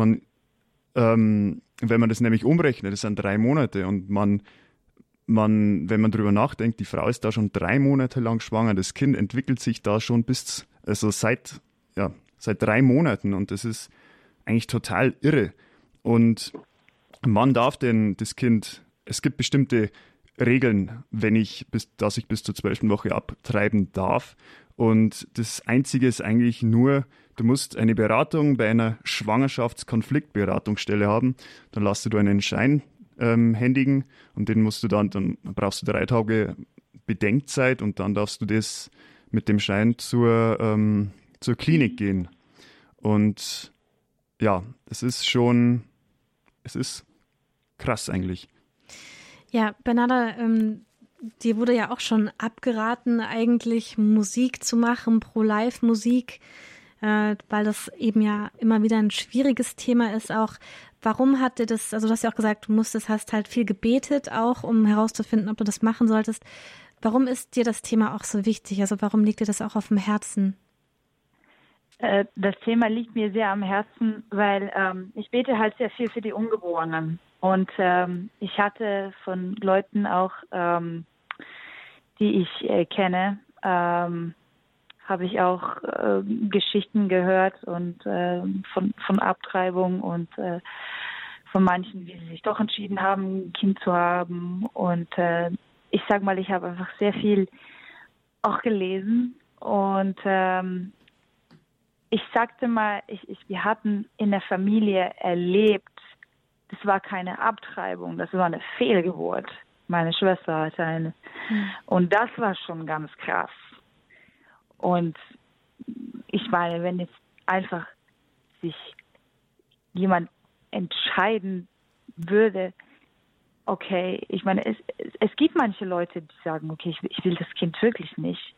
wenn man das nämlich umrechnet, das sind 3 Monate und wenn man drüber nachdenkt, die Frau ist da schon 3 Monate lang schwanger, das Kind entwickelt sich da schon seit 3 Monaten und das ist eigentlich total irre. Und wann darf denn das Kind, es gibt bestimmte Regeln, dass ich bis zur 12. Woche abtreiben darf. Und das Einzige ist eigentlich nur, du musst eine Beratung bei einer Schwangerschaftskonfliktberatungsstelle haben. Dann lässt du einen Schein händigen und den musst du dann brauchst du 3 Tage Bedenkzeit und dann darfst du das mit dem Schein zur Klinik gehen. Und ja, es ist krass eigentlich. Ja, Bernarda, dir wurde ja auch schon abgeraten, eigentlich Musik zu machen, Pro-Life-Musik, weil das eben ja immer wieder ein schwieriges Thema ist auch. Warum hat dir das, also du hast ja auch gesagt, hast halt viel gebetet auch, um herauszufinden, ob du das machen solltest. Warum ist dir das Thema auch so wichtig? Also warum liegt dir das auch auf dem Herzen? Das Thema liegt mir sehr am Herzen, weil ich bete halt sehr viel für die Ungeborenen. Und ich hatte von Leuten auch, die ich kenne, habe ich auch Geschichten gehört und von Abtreibung und von manchen, wie sie sich doch entschieden haben, ein Kind zu haben. Und ich sage mal, ich habe einfach sehr viel auch gelesen und ich sagte mal, wir hatten in der Familie erlebt, das war keine Abtreibung, das war eine Fehlgeburt. Meine Schwester hatte eine. Und das war schon ganz krass. Und ich meine, wenn jetzt einfach sich jemand entscheiden würde, okay, ich meine, es gibt manche Leute, die sagen, okay, ich will das Kind wirklich nicht.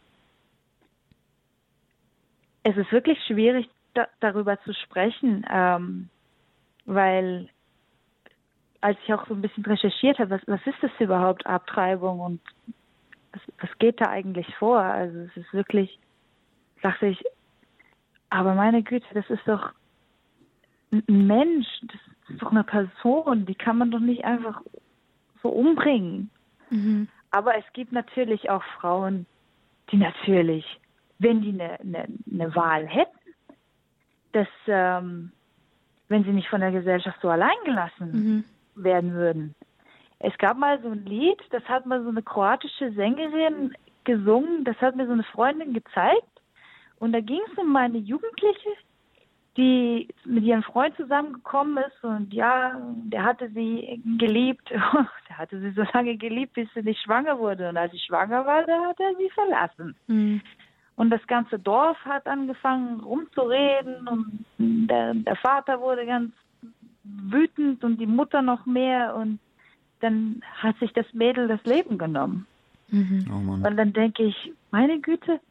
Es ist wirklich schwierig, darüber zu sprechen, weil als ich auch so ein bisschen recherchiert habe, was ist das überhaupt, Abtreibung und was geht da eigentlich vor? Also es ist wirklich, dachte ich, aber meine Güte, das ist doch ein Mensch, das ist doch eine Person, die kann man doch nicht einfach so umbringen. Aber es gibt natürlich auch Frauen, die natürlich, wenn die eine Wahl hätten, dass wenn sie nicht von der Gesellschaft so allein gelassen werden würden. Es gab mal so ein Lied, das hat mal so eine kroatische Sängerin gesungen, das hat mir so eine Freundin gezeigt und da ging es um eine Jugendliche, die mit ihrem Freund zusammengekommen ist und ja, der hatte sie geliebt, der hatte sie so lange geliebt, bis sie nicht schwanger wurde und als sie schwanger war, da hat er sie verlassen. Und das ganze Dorf hat angefangen rumzureden und der Vater wurde ganz wütend und die Mutter noch mehr und dann hat sich das Mädel das Leben genommen. Oh Mann. Und dann denke ich, meine Güte,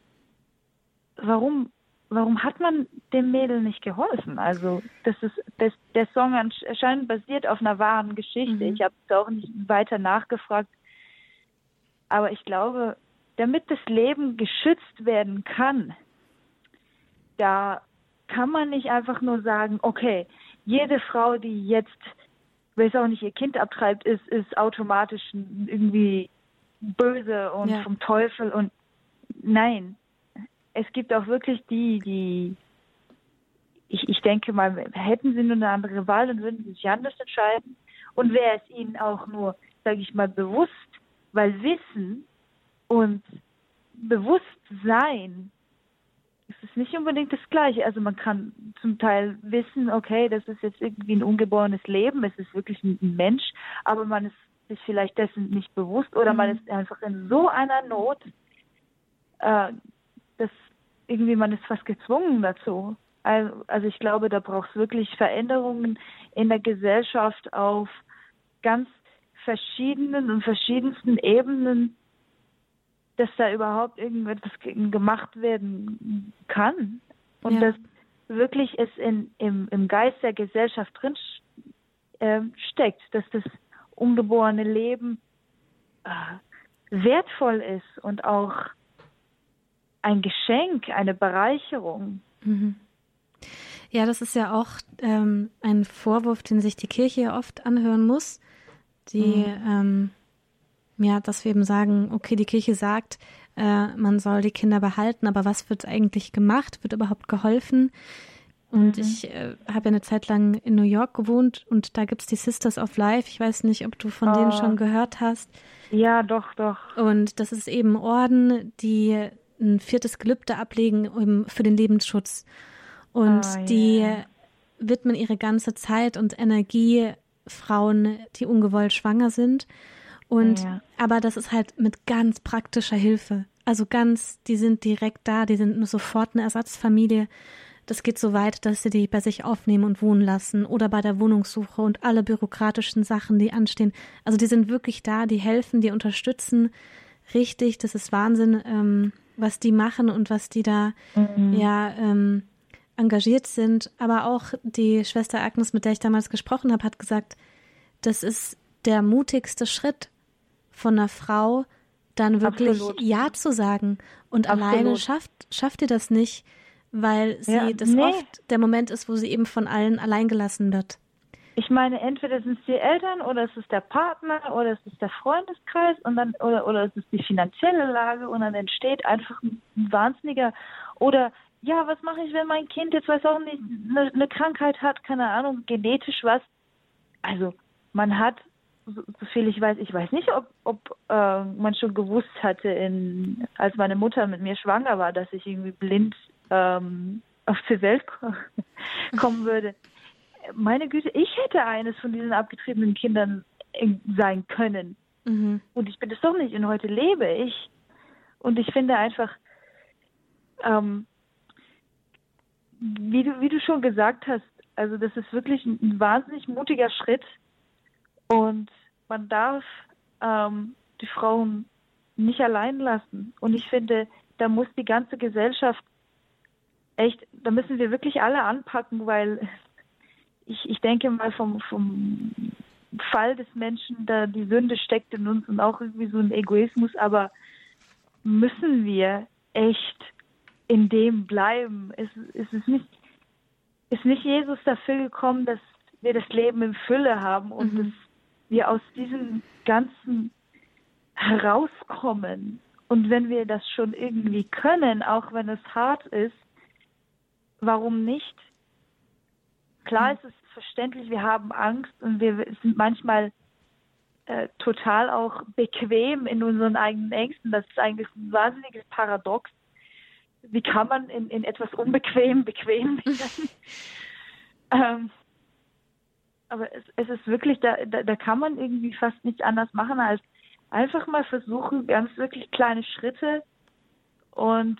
warum hat man dem Mädel nicht geholfen? Also der Song anscheinend basiert auf einer wahren Geschichte. Ich habe es auch nicht weiter nachgefragt. Aber ich glaube, damit das Leben geschützt werden kann, da kann man nicht einfach nur sagen, okay, jede Frau, die jetzt, weiß auch nicht, ihr Kind abtreibt, ist automatisch irgendwie böse und vom Teufel. Und nein, es gibt auch wirklich die ich denke mal, hätten sie nur eine andere Wahl, dann würden sie sich anders entscheiden. Und wäre es ihnen auch nur, sage ich mal, bewusst, weil Wissen und Bewusstsein, es ist nicht unbedingt das Gleiche. Also man kann zum Teil wissen, okay, das ist jetzt irgendwie ein ungeborenes Leben, es ist wirklich ein Mensch, aber man ist sich vielleicht dessen nicht bewusst oder man ist einfach in so einer Not, dass irgendwie man ist fast gezwungen dazu. Also ich glaube, da braucht es wirklich Veränderungen in der Gesellschaft auf ganz verschiedenen und verschiedensten Ebenen, dass da überhaupt irgendetwas gemacht werden kann. Und dass wirklich es im Geist der Gesellschaft drin steckt, dass das ungeborene Leben wertvoll ist und auch ein Geschenk, eine Bereicherung. Ja, das ist ja auch ein Vorwurf, den sich die Kirche ja oft anhören muss, dass wir eben sagen, okay, die Kirche sagt, man soll die Kinder behalten, aber was wird eigentlich gemacht? Wird überhaupt geholfen? Und ich habe ja eine Zeit lang in New York gewohnt und da gibt es die Sisters of Life. Ich weiß nicht, ob du von denen schon gehört hast. Ja, doch. Und das ist eben Orden, die ein 4. Gelübde ablegen für den Lebensschutz. Und die widmen ihre ganze Zeit und Energie Frauen, die ungewollt schwanger sind. Und aber das ist halt mit ganz praktischer Hilfe. Also die sind direkt da, die sind sofort eine Ersatzfamilie. Das geht so weit, dass sie die bei sich aufnehmen und wohnen lassen oder bei der Wohnungssuche und alle bürokratischen Sachen, die anstehen. Also die sind wirklich da, die helfen, die unterstützen. Richtig, das ist Wahnsinn, was die machen und was die da engagiert sind. Aber auch die Schwester Agnes, mit der ich damals gesprochen habe, hat gesagt, das ist der mutigste Schritt von einer Frau, dann wirklich Ja zu sagen. Und alleine schafft ihr das nicht, weil oft der Moment ist, wo sie eben von allen allein gelassen wird. Ich meine, entweder sind es die Eltern oder es ist der Partner oder es ist der Freundeskreis und dann oder es ist die finanzielle Lage und dann entsteht einfach ein wahnsinniger oder was mache ich, wenn mein Kind jetzt weiß auch nicht eine Krankheit hat, keine Ahnung, genetisch was. Also man hat, so viel ich weiß nicht, ob man schon gewusst hatte, als meine Mutter mit mir schwanger war, dass ich irgendwie blind auf die Welt kommen würde. Meine Güte, ich hätte eines von diesen abgetriebenen Kindern sein können. Und ich bin es doch nicht und heute lebe ich. Und ich finde einfach, wie du schon gesagt hast, also das ist wirklich ein wahnsinnig mutiger Schritt und man darf die Frauen nicht allein lassen. Und ich finde, da muss die ganze Gesellschaft echt, da müssen wir wirklich alle anpacken, weil ich denke mal vom Fall des Menschen, da die Sünde steckt in uns und auch irgendwie so ein Egoismus, aber müssen wir echt in dem bleiben? Ist nicht Jesus dafür gekommen, dass wir das Leben in Fülle haben und dass wir aus diesem Ganzen herauskommen? Und wenn wir das schon irgendwie können, auch wenn es hart ist, warum nicht? Klar ist es verständlich, wir haben Angst und wir sind manchmal total auch bequem in unseren eigenen Ängsten. Das ist eigentlich ein wahnsinniges Paradox. Wie kann man in etwas unbequem bequem werden? Aber es ist wirklich, da kann man irgendwie fast nichts anderes machen, als einfach mal versuchen, ganz wirklich kleine Schritte und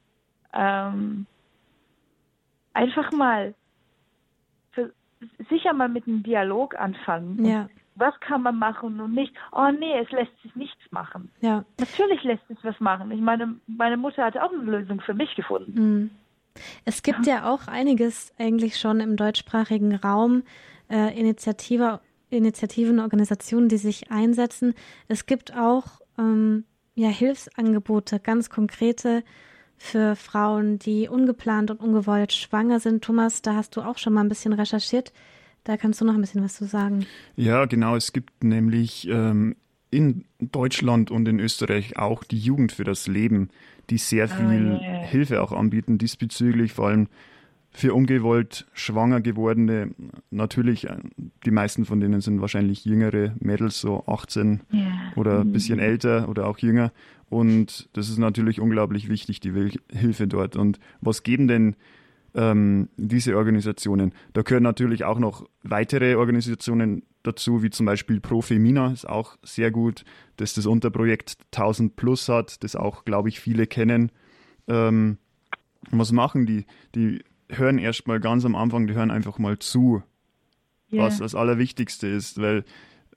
einfach mal sicher mal mit einem Dialog anfangen. Ja. Was kann man machen und nicht, oh nee, es lässt sich nichts machen. Ja. Natürlich lässt sich was machen. Ich meine, meine Mutter hat auch eine Lösung für mich gefunden. Es gibt ja auch einiges eigentlich schon im deutschsprachigen Raum, Initiativen, Organisationen, die sich einsetzen. Es gibt auch Hilfsangebote, ganz konkrete für Frauen, die ungeplant und ungewollt schwanger sind. Thomas, da hast du auch schon mal ein bisschen recherchiert. Da kannst du noch ein bisschen was zu sagen. Ja, genau. Es gibt nämlich in Deutschland und in Österreich auch die Jugend für das Leben, die sehr viel Hilfe auch anbieten diesbezüglich, vor allem für ungewollt schwanger gewordene. Natürlich, die meisten von denen sind wahrscheinlich jüngere Mädels, so 18 oder ein bisschen älter oder auch jünger. Und das ist natürlich unglaublich wichtig, die Hilfe dort. Und was geben denn diese Organisationen? Da gehören natürlich auch noch weitere Organisationen dazu, wie zum Beispiel Pro Femina, ist auch sehr gut, dass das Unterprojekt 1000 Plus hat, das auch, glaube ich, viele kennen. Was machen die? Die hören erstmal ganz am Anfang, die hören einfach mal zu, was das Allerwichtigste ist, weil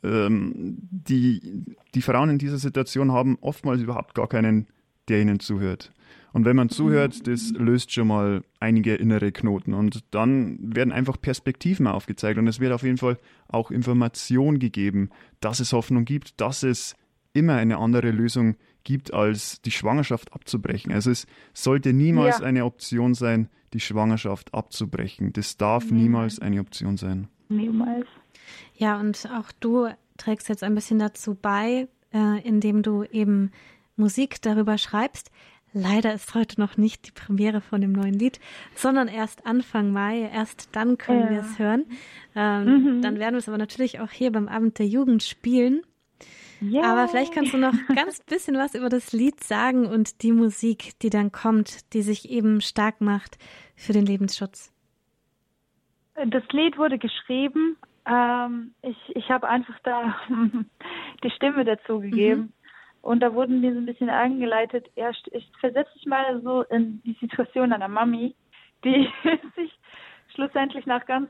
die Frauen in dieser Situation haben oftmals überhaupt gar keinen, der ihnen zuhört. Und wenn man zuhört, das löst schon mal einige innere Knoten und dann werden einfach Perspektiven aufgezeigt und es wird auf jeden Fall auch Information gegeben, dass es Hoffnung gibt, dass es immer eine andere Lösung gibt, als die Schwangerschaft abzubrechen. Also es sollte niemals eine Option sein, die Schwangerschaft abzubrechen. Das darf niemals eine Option sein. Niemals. Ja, und auch du trägst jetzt ein bisschen dazu bei, indem du eben Musik darüber schreibst. Leider ist heute noch nicht die Premiere von dem neuen Lied, sondern erst Anfang Mai. Erst dann können wir es hören. Dann werden wir es aber natürlich auch hier beim Abend der Jugend spielen. Yeah. Aber vielleicht kannst du noch ganz bisschen was über das Lied sagen und die Musik, die dann kommt, die sich eben stark macht für den Lebensschutz. Das Lied wurde geschrieben. Ich habe einfach da die Stimme dazu gegeben. Und da wurden wir so ein bisschen angeleitet, ich versetze dich mal so in die Situation einer Mami, die sich schlussendlich nach ganz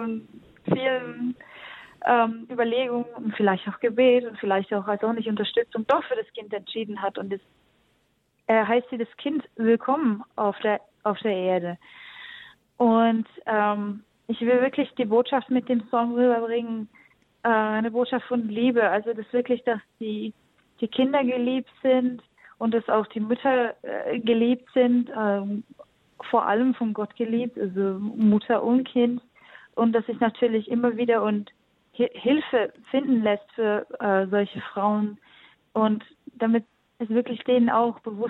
vielen Überlegungen und vielleicht auch Gebet und vielleicht auch als auch nicht Unterstützung doch für das Kind entschieden hat. Und es heißt sie das Kind willkommen auf der Erde. Und ich will wirklich die Botschaft mit dem Song rüberbringen, eine Botschaft von Liebe. Also das wirklich, dass die Kinder geliebt sind und dass auch die Mütter geliebt sind, vor allem von Gott geliebt, also Mutter und Kind. Und dass sich natürlich immer wieder und Hilfe finden lässt für solche Frauen. Und damit es wirklich denen auch bewusst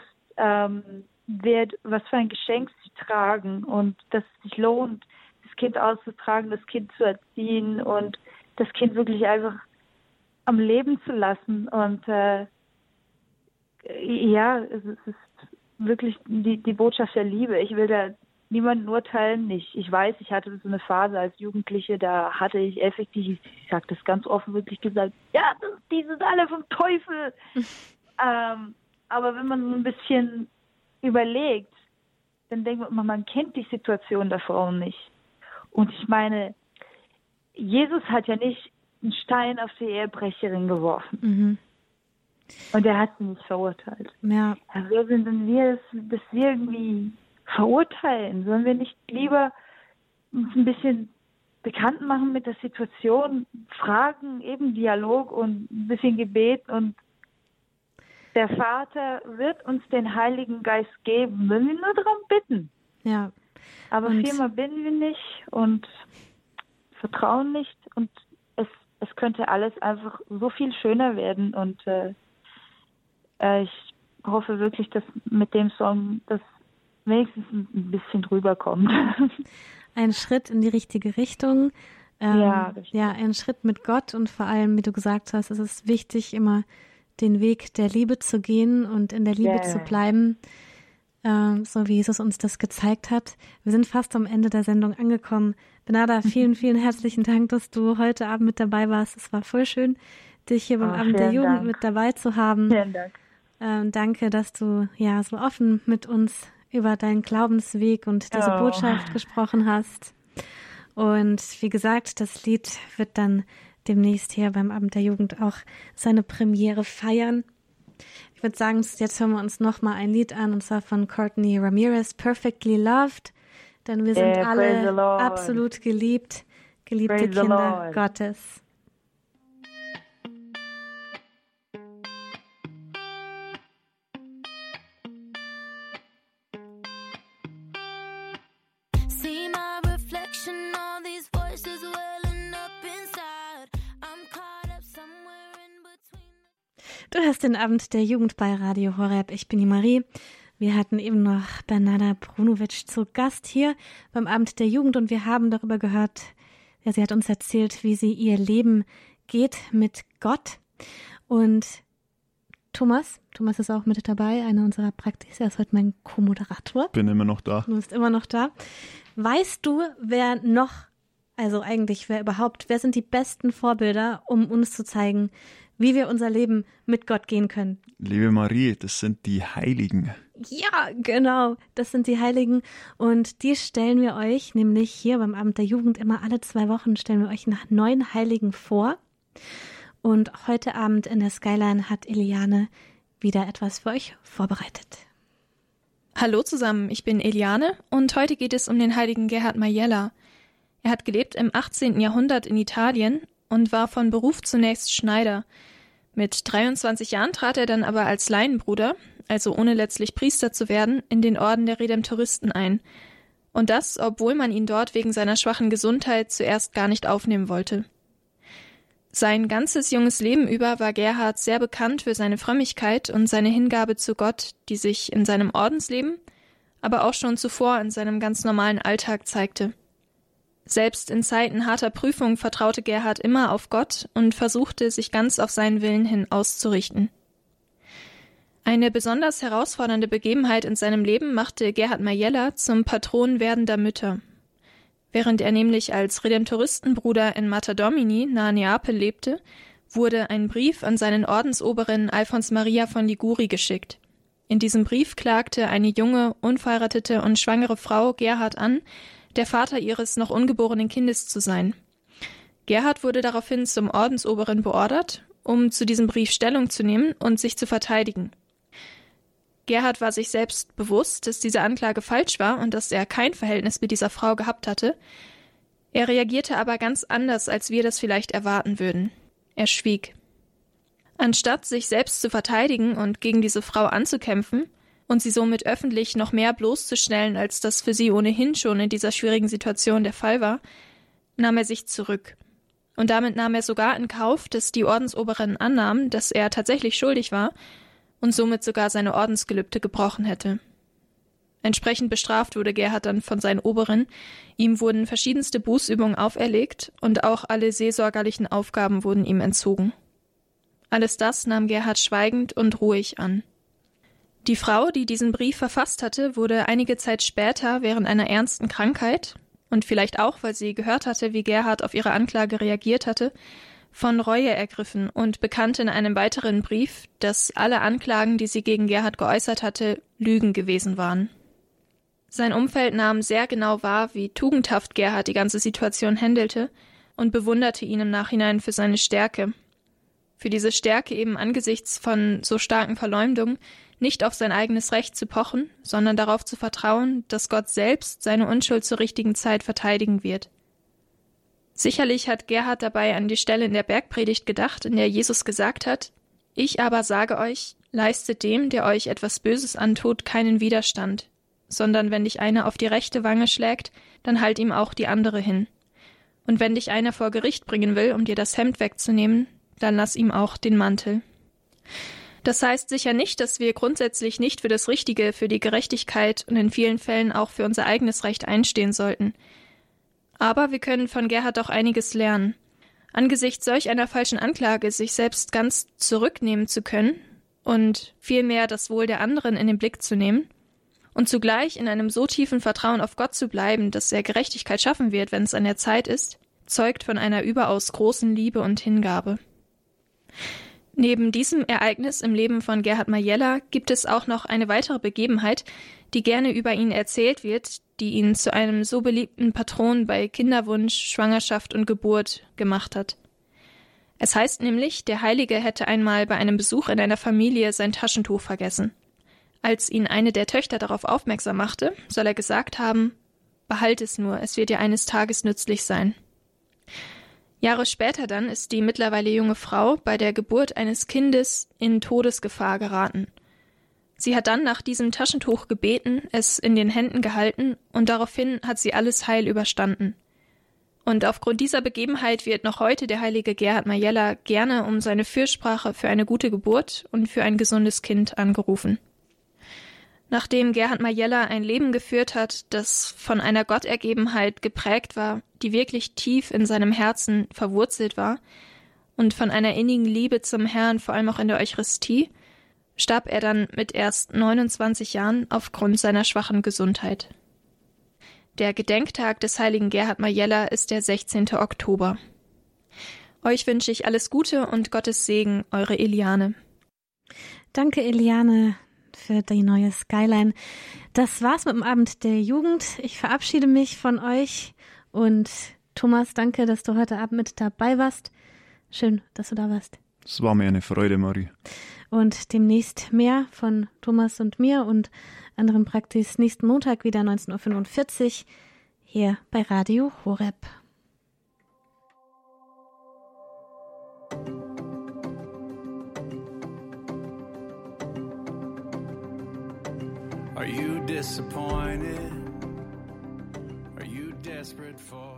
wird, was für ein Geschenk sie tragen und dass es sich lohnt, das Kind auszutragen, das Kind zu erziehen und das Kind wirklich einfach am Leben zu lassen. Und es ist wirklich die Botschaft der Liebe. Ich will da niemanden urteilen, nicht. Ich weiß, ich hatte so eine Phase als Jugendliche, da hatte ich effektiv, ich sage das ganz offen, wirklich gesagt, ja, die sind alle vom Teufel. Aber wenn man so ein bisschen überlegt, dann denkt man kennt die Situation der Frauen nicht. Und ich meine, Jesus hat ja nicht einen Stein auf die Ehebrecherin geworfen. Mhm. Und er hat sie nicht verurteilt. Ja. Wer sind denn wir, dass wir irgendwie verurteilen? Sollen wir nicht lieber uns ein bisschen bekannt machen mit der Situation, fragen, eben Dialog und ein bisschen Gebet, und der Vater wird uns den Heiligen Geist geben, wenn wir nur darum bitten. Ja. Aber vielmehr bitten wir nicht und vertrauen nicht, und es könnte alles einfach so viel schöner werden, und ich hoffe wirklich, dass mit dem Song das wenigstens ein bisschen drüber kommt. Ein Schritt in die richtige Richtung. Ja, ein Schritt mit Gott, und vor allem, wie du gesagt hast, es ist wichtig, immer den Weg der Liebe zu gehen und in der Liebe zu bleiben, so wie Jesus uns das gezeigt hat. Wir sind fast am Ende der Sendung angekommen. Bernarda, vielen, vielen herzlichen Dank, dass du heute Abend mit dabei warst. Es war voll schön, dich hier beim Abend der Jugend mit dabei zu haben. Vielen Dank. Danke, dass du so offen mit uns über deinen Glaubensweg und diese Botschaft gesprochen hast. Und wie gesagt, das Lied wird dann demnächst hier beim Abend der Jugend auch seine Premiere feiern. Ich würde sagen, jetzt hören wir uns nochmal ein Lied an, und zwar von Courtney Ramirez, Perfectly Loved, denn wir sind alle absolut geliebte Kinder Gottes. Du hörst den Abend der Jugend bei Radio Horeb. Ich bin die Marie. Wir hatten eben noch Bernarda Brunovic zu Gast hier beim Abend der Jugend, und wir haben darüber gehört, sie hat uns erzählt, wie sie ihr Leben geht mit Gott. Und Thomas ist auch mit dabei, einer unserer Praktiker. Er ist heute mein Co-Moderator. Bin immer noch da. Du bist immer noch da. Weißt du, wer sind die besten Vorbilder, um uns zu zeigen, wie wir unser Leben mit Gott gehen können? Liebe Marie, das sind die Heiligen. Ja, genau, das sind die Heiligen, und die stellen wir euch nämlich hier beim Abend der Jugend immer alle 2 Wochen, stellen wir euch nach 9 Heiligen vor. Und heute Abend in der Skyline hat Eliane wieder etwas für euch vorbereitet. Hallo zusammen, ich bin Eliane, und heute geht es um den heiligen Gerhard Majella. Er hat gelebt im 18. Jahrhundert in Italien und war von Beruf zunächst Schneider. Mit 23 Jahren trat er dann aber als Laienbruder, also ohne letztlich Priester zu werden, in den Orden der Redemptoristen ein. Und das, obwohl man ihn dort wegen seiner schwachen Gesundheit zuerst gar nicht aufnehmen wollte. Sein ganzes junges Leben über war Gerhard sehr bekannt für seine Frömmigkeit und seine Hingabe zu Gott, die sich in seinem Ordensleben, aber auch schon zuvor in seinem ganz normalen Alltag zeigte. Selbst in Zeiten harter Prüfung vertraute Gerhard immer auf Gott und versuchte, sich ganz auf seinen Willen hin auszurichten. Eine besonders herausfordernde Begebenheit in seinem Leben machte Gerhard Majella zum Patron werdender Mütter. Während er nämlich als Redemptoristenbruder in Mater Domini nahe Neapel lebte, wurde ein Brief an seinen Ordensoberen Alfons Maria von Liguri geschickt. In diesem Brief klagte eine junge, unverheiratete und schwangere Frau Gerhard an, der Vater ihres noch ungeborenen Kindes zu sein. Gerhard wurde daraufhin zum Ordensoberen beordert, um zu diesem Brief Stellung zu nehmen und sich zu verteidigen. Gerhard war sich selbst bewusst, dass diese Anklage falsch war und dass er kein Verhältnis mit dieser Frau gehabt hatte. Er reagierte aber ganz anders, als wir das vielleicht erwarten würden. Er schwieg. Anstatt sich selbst zu verteidigen und gegen diese Frau anzukämpfen und sie somit öffentlich noch mehr bloßzustellen, als das für sie ohnehin schon in dieser schwierigen Situation der Fall war, nahm er sich zurück. Und damit nahm er sogar in Kauf, dass die Ordensoberen annahmen, dass er tatsächlich schuldig war und somit sogar seine Ordensgelübde gebrochen hätte. Entsprechend bestraft wurde Gerhard dann von seinen Oberen. Ihm wurden verschiedenste Bußübungen auferlegt und auch alle seelsorgerlichen Aufgaben wurden ihm entzogen. Alles das nahm Gerhard schweigend und ruhig an. Die Frau, die diesen Brief verfasst hatte, wurde einige Zeit später während einer ernsten Krankheit und vielleicht auch, weil sie gehört hatte, wie Gerhard auf ihre Anklage reagiert hatte, von Reue ergriffen und bekannte in einem weiteren Brief, dass alle Anklagen, die sie gegen Gerhard geäußert hatte, Lügen gewesen waren. Sein Umfeld nahm sehr genau wahr, wie tugendhaft Gerhard die ganze Situation handelte und bewunderte ihn im Nachhinein für seine Stärke. Für diese Stärke eben angesichts von so starken Verleumdungen nicht auf sein eigenes Recht zu pochen, sondern darauf zu vertrauen, dass Gott selbst seine Unschuld zur richtigen Zeit verteidigen wird. Sicherlich hat Gerhard dabei an die Stelle in der Bergpredigt gedacht, in der Jesus gesagt hat: Ich aber sage euch, leistet dem, der euch etwas Böses antut, keinen Widerstand, sondern wenn dich einer auf die rechte Wange schlägt, dann halt ihm auch die andere hin. Und wenn dich einer vor Gericht bringen will, um dir das Hemd wegzunehmen, dann lass ihm auch den Mantel. Das heißt sicher nicht, dass wir grundsätzlich nicht für das Richtige, für die Gerechtigkeit und in vielen Fällen auch für unser eigenes Recht einstehen sollten. Aber wir können von Gerhard auch einiges lernen. Angesichts solch einer falschen Anklage sich selbst ganz zurücknehmen zu können und vielmehr das Wohl der anderen in den Blick zu nehmen und zugleich in einem so tiefen Vertrauen auf Gott zu bleiben, dass er Gerechtigkeit schaffen wird, wenn es an der Zeit ist, zeugt von einer überaus großen Liebe und Hingabe. Neben diesem Ereignis im Leben von Gerhard Majella gibt es auch noch eine weitere Begebenheit, die gerne über ihn erzählt wird, die ihn zu einem so beliebten Patron bei Kinderwunsch, Schwangerschaft und Geburt gemacht hat. Es heißt nämlich, der Heilige hätte einmal bei einem Besuch in einer Familie sein Taschentuch vergessen. Als ihn eine der Töchter darauf aufmerksam machte, soll er gesagt haben: Behalt es nur, es wird dir eines Tages nützlich sein. Jahre später dann ist die mittlerweile junge Frau bei der Geburt eines Kindes in Todesgefahr geraten. Sie hat dann nach diesem Taschentuch gebeten, es in den Händen gehalten und daraufhin hat sie alles heil überstanden. Und aufgrund dieser Begebenheit wird noch heute der heilige Gerhard Majella gerne um seine Fürsprache für eine gute Geburt und für ein gesundes Kind angerufen. Nachdem Gerhard Majella ein Leben geführt hat, das von einer Gottergebenheit geprägt war, die wirklich tief in seinem Herzen verwurzelt war und von einer innigen Liebe zum Herrn, vor allem auch in der Eucharistie, starb er dann mit erst 29 Jahren aufgrund seiner schwachen Gesundheit. Der Gedenktag des heiligen Gerhard Majella ist der 16. Oktober. Euch wünsche ich alles Gute und Gottes Segen, eure Eliane. Danke, Eliane, für die neue Skyline. Das war's mit dem Abend der Jugend. Ich verabschiede mich von euch und Thomas, danke, dass du heute Abend mit dabei warst. Schön, dass du da warst. Es war mir eine Freude, Marie. Und demnächst mehr von Thomas und mir und anderen Praxis nächsten Montag wieder 19.45 Uhr hier bei Radio Horeb. Are you disappointed? Are you desperate for